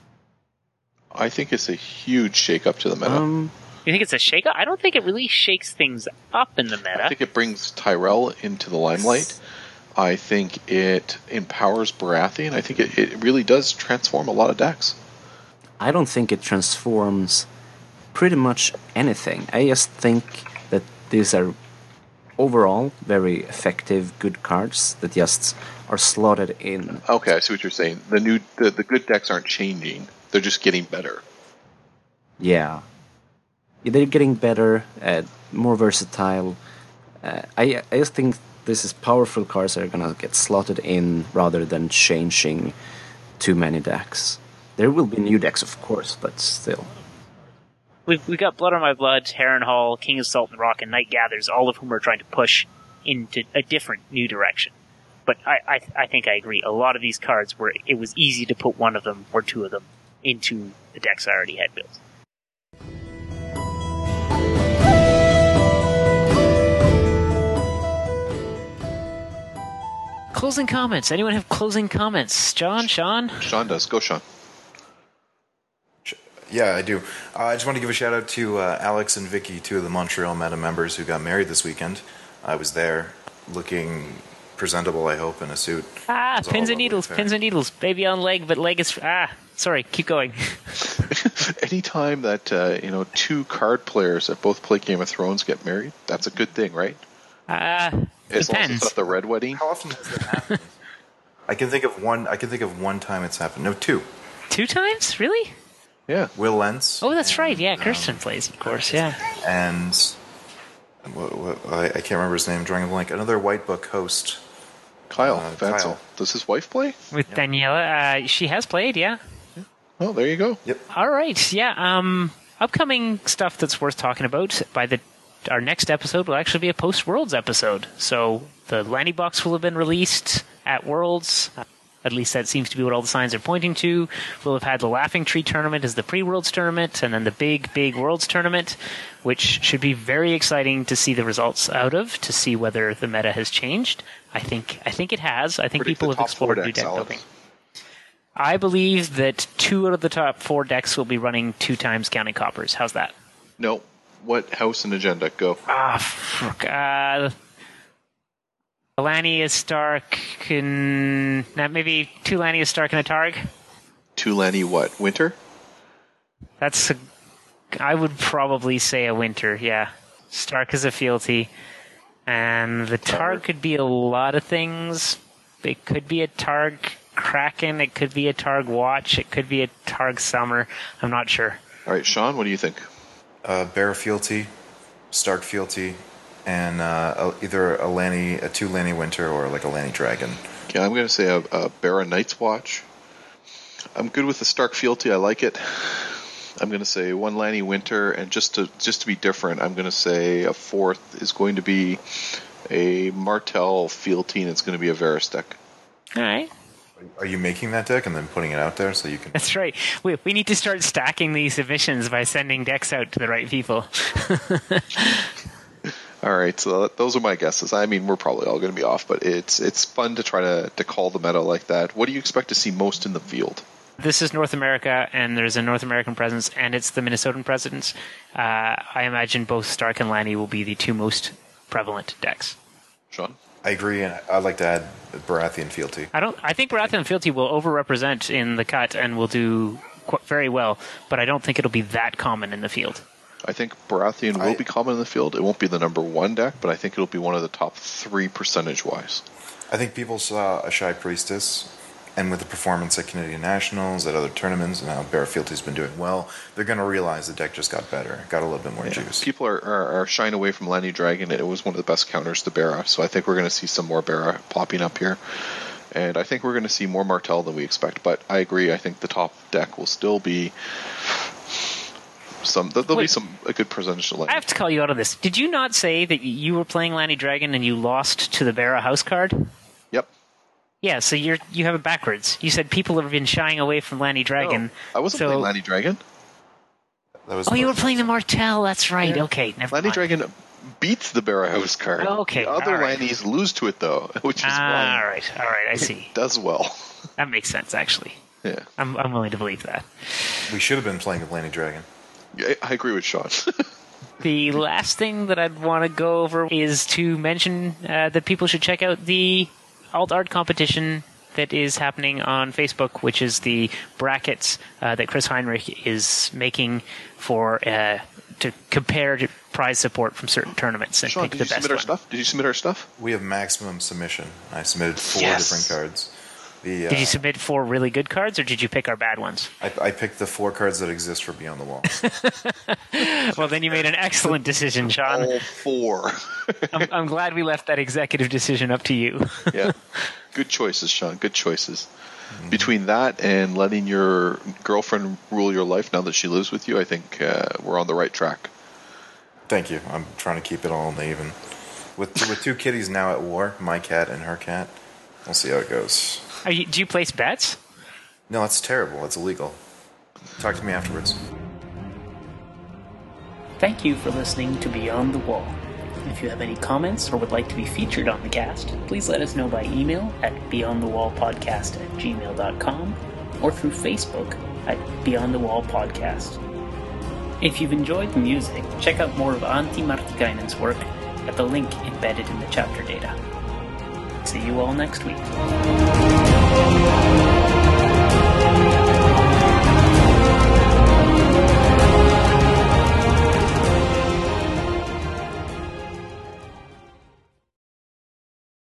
I think it's a huge shake-up to the meta. Um, you think it's a shake-up? I don't think it really shakes things up in the meta. I think it brings Tyrell into the limelight. I think it empowers Baratheon. I think it, it really does transform a lot of decks. I don't think it transforms pretty much anything. I just think that these are overall very effective, good cards that just are slotted in. Okay, I see what you're saying. The new, the, the good decks aren't changing; they're just getting better. Yeah, yeah they're getting better, uh, more versatile. Uh, I I just think this is powerful cards that are gonna get slotted in rather than changing too many decks. There will be new decks, of course, but still. We've we got Blood on My Blood, Harrenhal, King of Salt and Rock, and Night Gathers, all of whom are trying to push into a different new direction. But I, I, I think I agree. A lot of these cards where it was easy to put one of them or two of them into the decks I already had built. Closing comments. Anyone have closing comments? John, Sean? Sean does. Go, Sean. Yeah, I do. Uh, I just want to give a shout out to uh, Alex and Vicky, two of the Montreal Meta members who got married this weekend. I was there, looking presentable, I hope, in a suit. Ah, pins and needles, pins and needles. Baby on leg, but leg is... Ah, sorry, keep going. Anytime that, uh, you know, two card players that both play Game of Thrones get married, that's a good thing, right? Ah, uh, As long as depends. it's not the red wedding. How often has that happened? I can think of one. I can think of one time it's happened. No, two. Two times? Really? Yeah. Will Lentz. Oh, that's and, right. Yeah, Kirsten um, plays, of course. Yeah. And what, what, I, I can't remember his name. Drawing a blank. Another White Book host. Kyle, Uh, Vansel. Kyle. Does his wife play? With Daniela, uh, she has played. Yeah. Oh, there you go. Yep. All right. Yeah. Um, upcoming stuff that's worth talking about by the our next episode will actually be a post-Worlds episode. So the Lanny box will have been released at Worlds. At least that seems to be what all the signs are pointing to. We'll have had the Laughing Tree tournament as the pre-Worlds tournament, and then the big, big Worlds tournament, which should be very exciting to see the results out of, to see whether the meta has changed. I think I think it has. I think Predict people the have top four explored new decks, deck Alex. building. I believe that two out of the top four decks will be running two times Counting Coppers. How's that? No. What house and agenda? Go. Ah, fuck. Uh, Lania Stark and uh, maybe two Lania Stark and a Targ. Two Lanny what? Winter? That's a. I would probably say a Winter. Yeah, Stark is a fealty, and the Targ could be a lot of things. It could be a Targ Kraken. It could be a Targ Watch. It could be a Targ Summer. I'm not sure. All right, Sean, what do you think? Uh, Bear fealty, Stark fealty, and uh, either a Lanny, a two Lanny Winter, or like a Lanny Dragon. Okay, I'm going to say a, a Barra Night's Watch. I'm good with the Stark fealty. I like it. I'm going to say one Lanny Winter, and just to just to be different, I'm going to say a fourth is going to be a Martell fealty, and it's going to be a Varus deck. All right. Are you making that deck and then putting it out there so you can? That's right. We, we need to start stacking these submissions by sending decks out to the right people. All right, so those are my guesses. I mean, we're probably all going to be off, but it's it's fun to try to, to call the meta like that. What do you expect to see most in the field? This is North America, and there's a North American presence, and it's the Minnesotan presence. Uh, I imagine both Stark and Lanny will be the two most prevalent decks. Sean? I agree, and I'd like to add Baratheon fealty. I don't. I think Baratheon fealty will overrepresent in the cut and will do qu- very well, but I don't think it'll be that common in the field. I think Baratheon will I, be common in the field. It won't be the number one deck, but I think it'll be one of the top three percentage-wise. I think people saw a Shy Priestess, and with the performance at Canadian Nationals, at other tournaments, and how Bear fealty's been doing well, they're going to realize the deck just got better, got a little bit more Yeah. juice. People are, are, are shying away from Lanny Dragon. It was one of the best counters to Barra, so I think we're going to see some more Barra popping up here. And I think we're going to see more Martell than we expect, but I agree. I think the top deck will still be some. There'll Wait. be some a good percentage of Lanny. I have to call you out on this. Did you not say that you were playing Lanny Dragon and you lost to the Barra house card? Yep. Yeah, so you're you have it backwards. You said people have been shying away from Lanny Dragon. No, I wasn't so, playing Lanny Dragon. That was Oh, you were most- playing the Martell. That's right. Yeah. Okay, never Lanny mind. Dragon beats the Barra house card. Okay, The other all right. Lannys lose to it though, which is Ah, why all right, all right. I see. it does well. That makes sense. Actually, Yeah. I'm I'm willing to believe that. We should have been playing with Lanny Dragon. Yeah, I agree with Sean. The last thing that I'd want to go over is to mention uh, that people should check out the alt art competition that is happening on Facebook, which is the brackets uh, that Chris Heinrich is making for uh, to compare to prize support from certain tournaments and Sean, pick did the you best submit our one. stuff? Did you submit our stuff? We have maximum submission. I submitted four Yes. different cards. The, uh, Did you submit four really good cards, or did you pick our bad ones? I, I picked the four cards that exist for Beyond the Wall. Well, then you made an excellent decision, Sean. All four. I'm, I'm glad we left that executive decision up to you. Yeah. Good choices, Sean. Good choices. Between that and letting your girlfriend rule your life now that she lives with you, I think uh, we're on the right track. Thank you. I'm trying to keep it all even. With with two kitties now at war, my cat and her cat, we'll see how it goes. Are you, do you place bets? No, it's terrible. It's illegal. Talk to me afterwards. Thank you for listening to Beyond the Wall. If you have any comments or would like to be featured on the cast, please let us know by email at beyondthewallpodcast at gmail dot com or through Facebook at Beyond the Wall Podcast. If you've enjoyed the music, check out more of Antti Martikainen's work at the link embedded in the chapter data. See you all next week.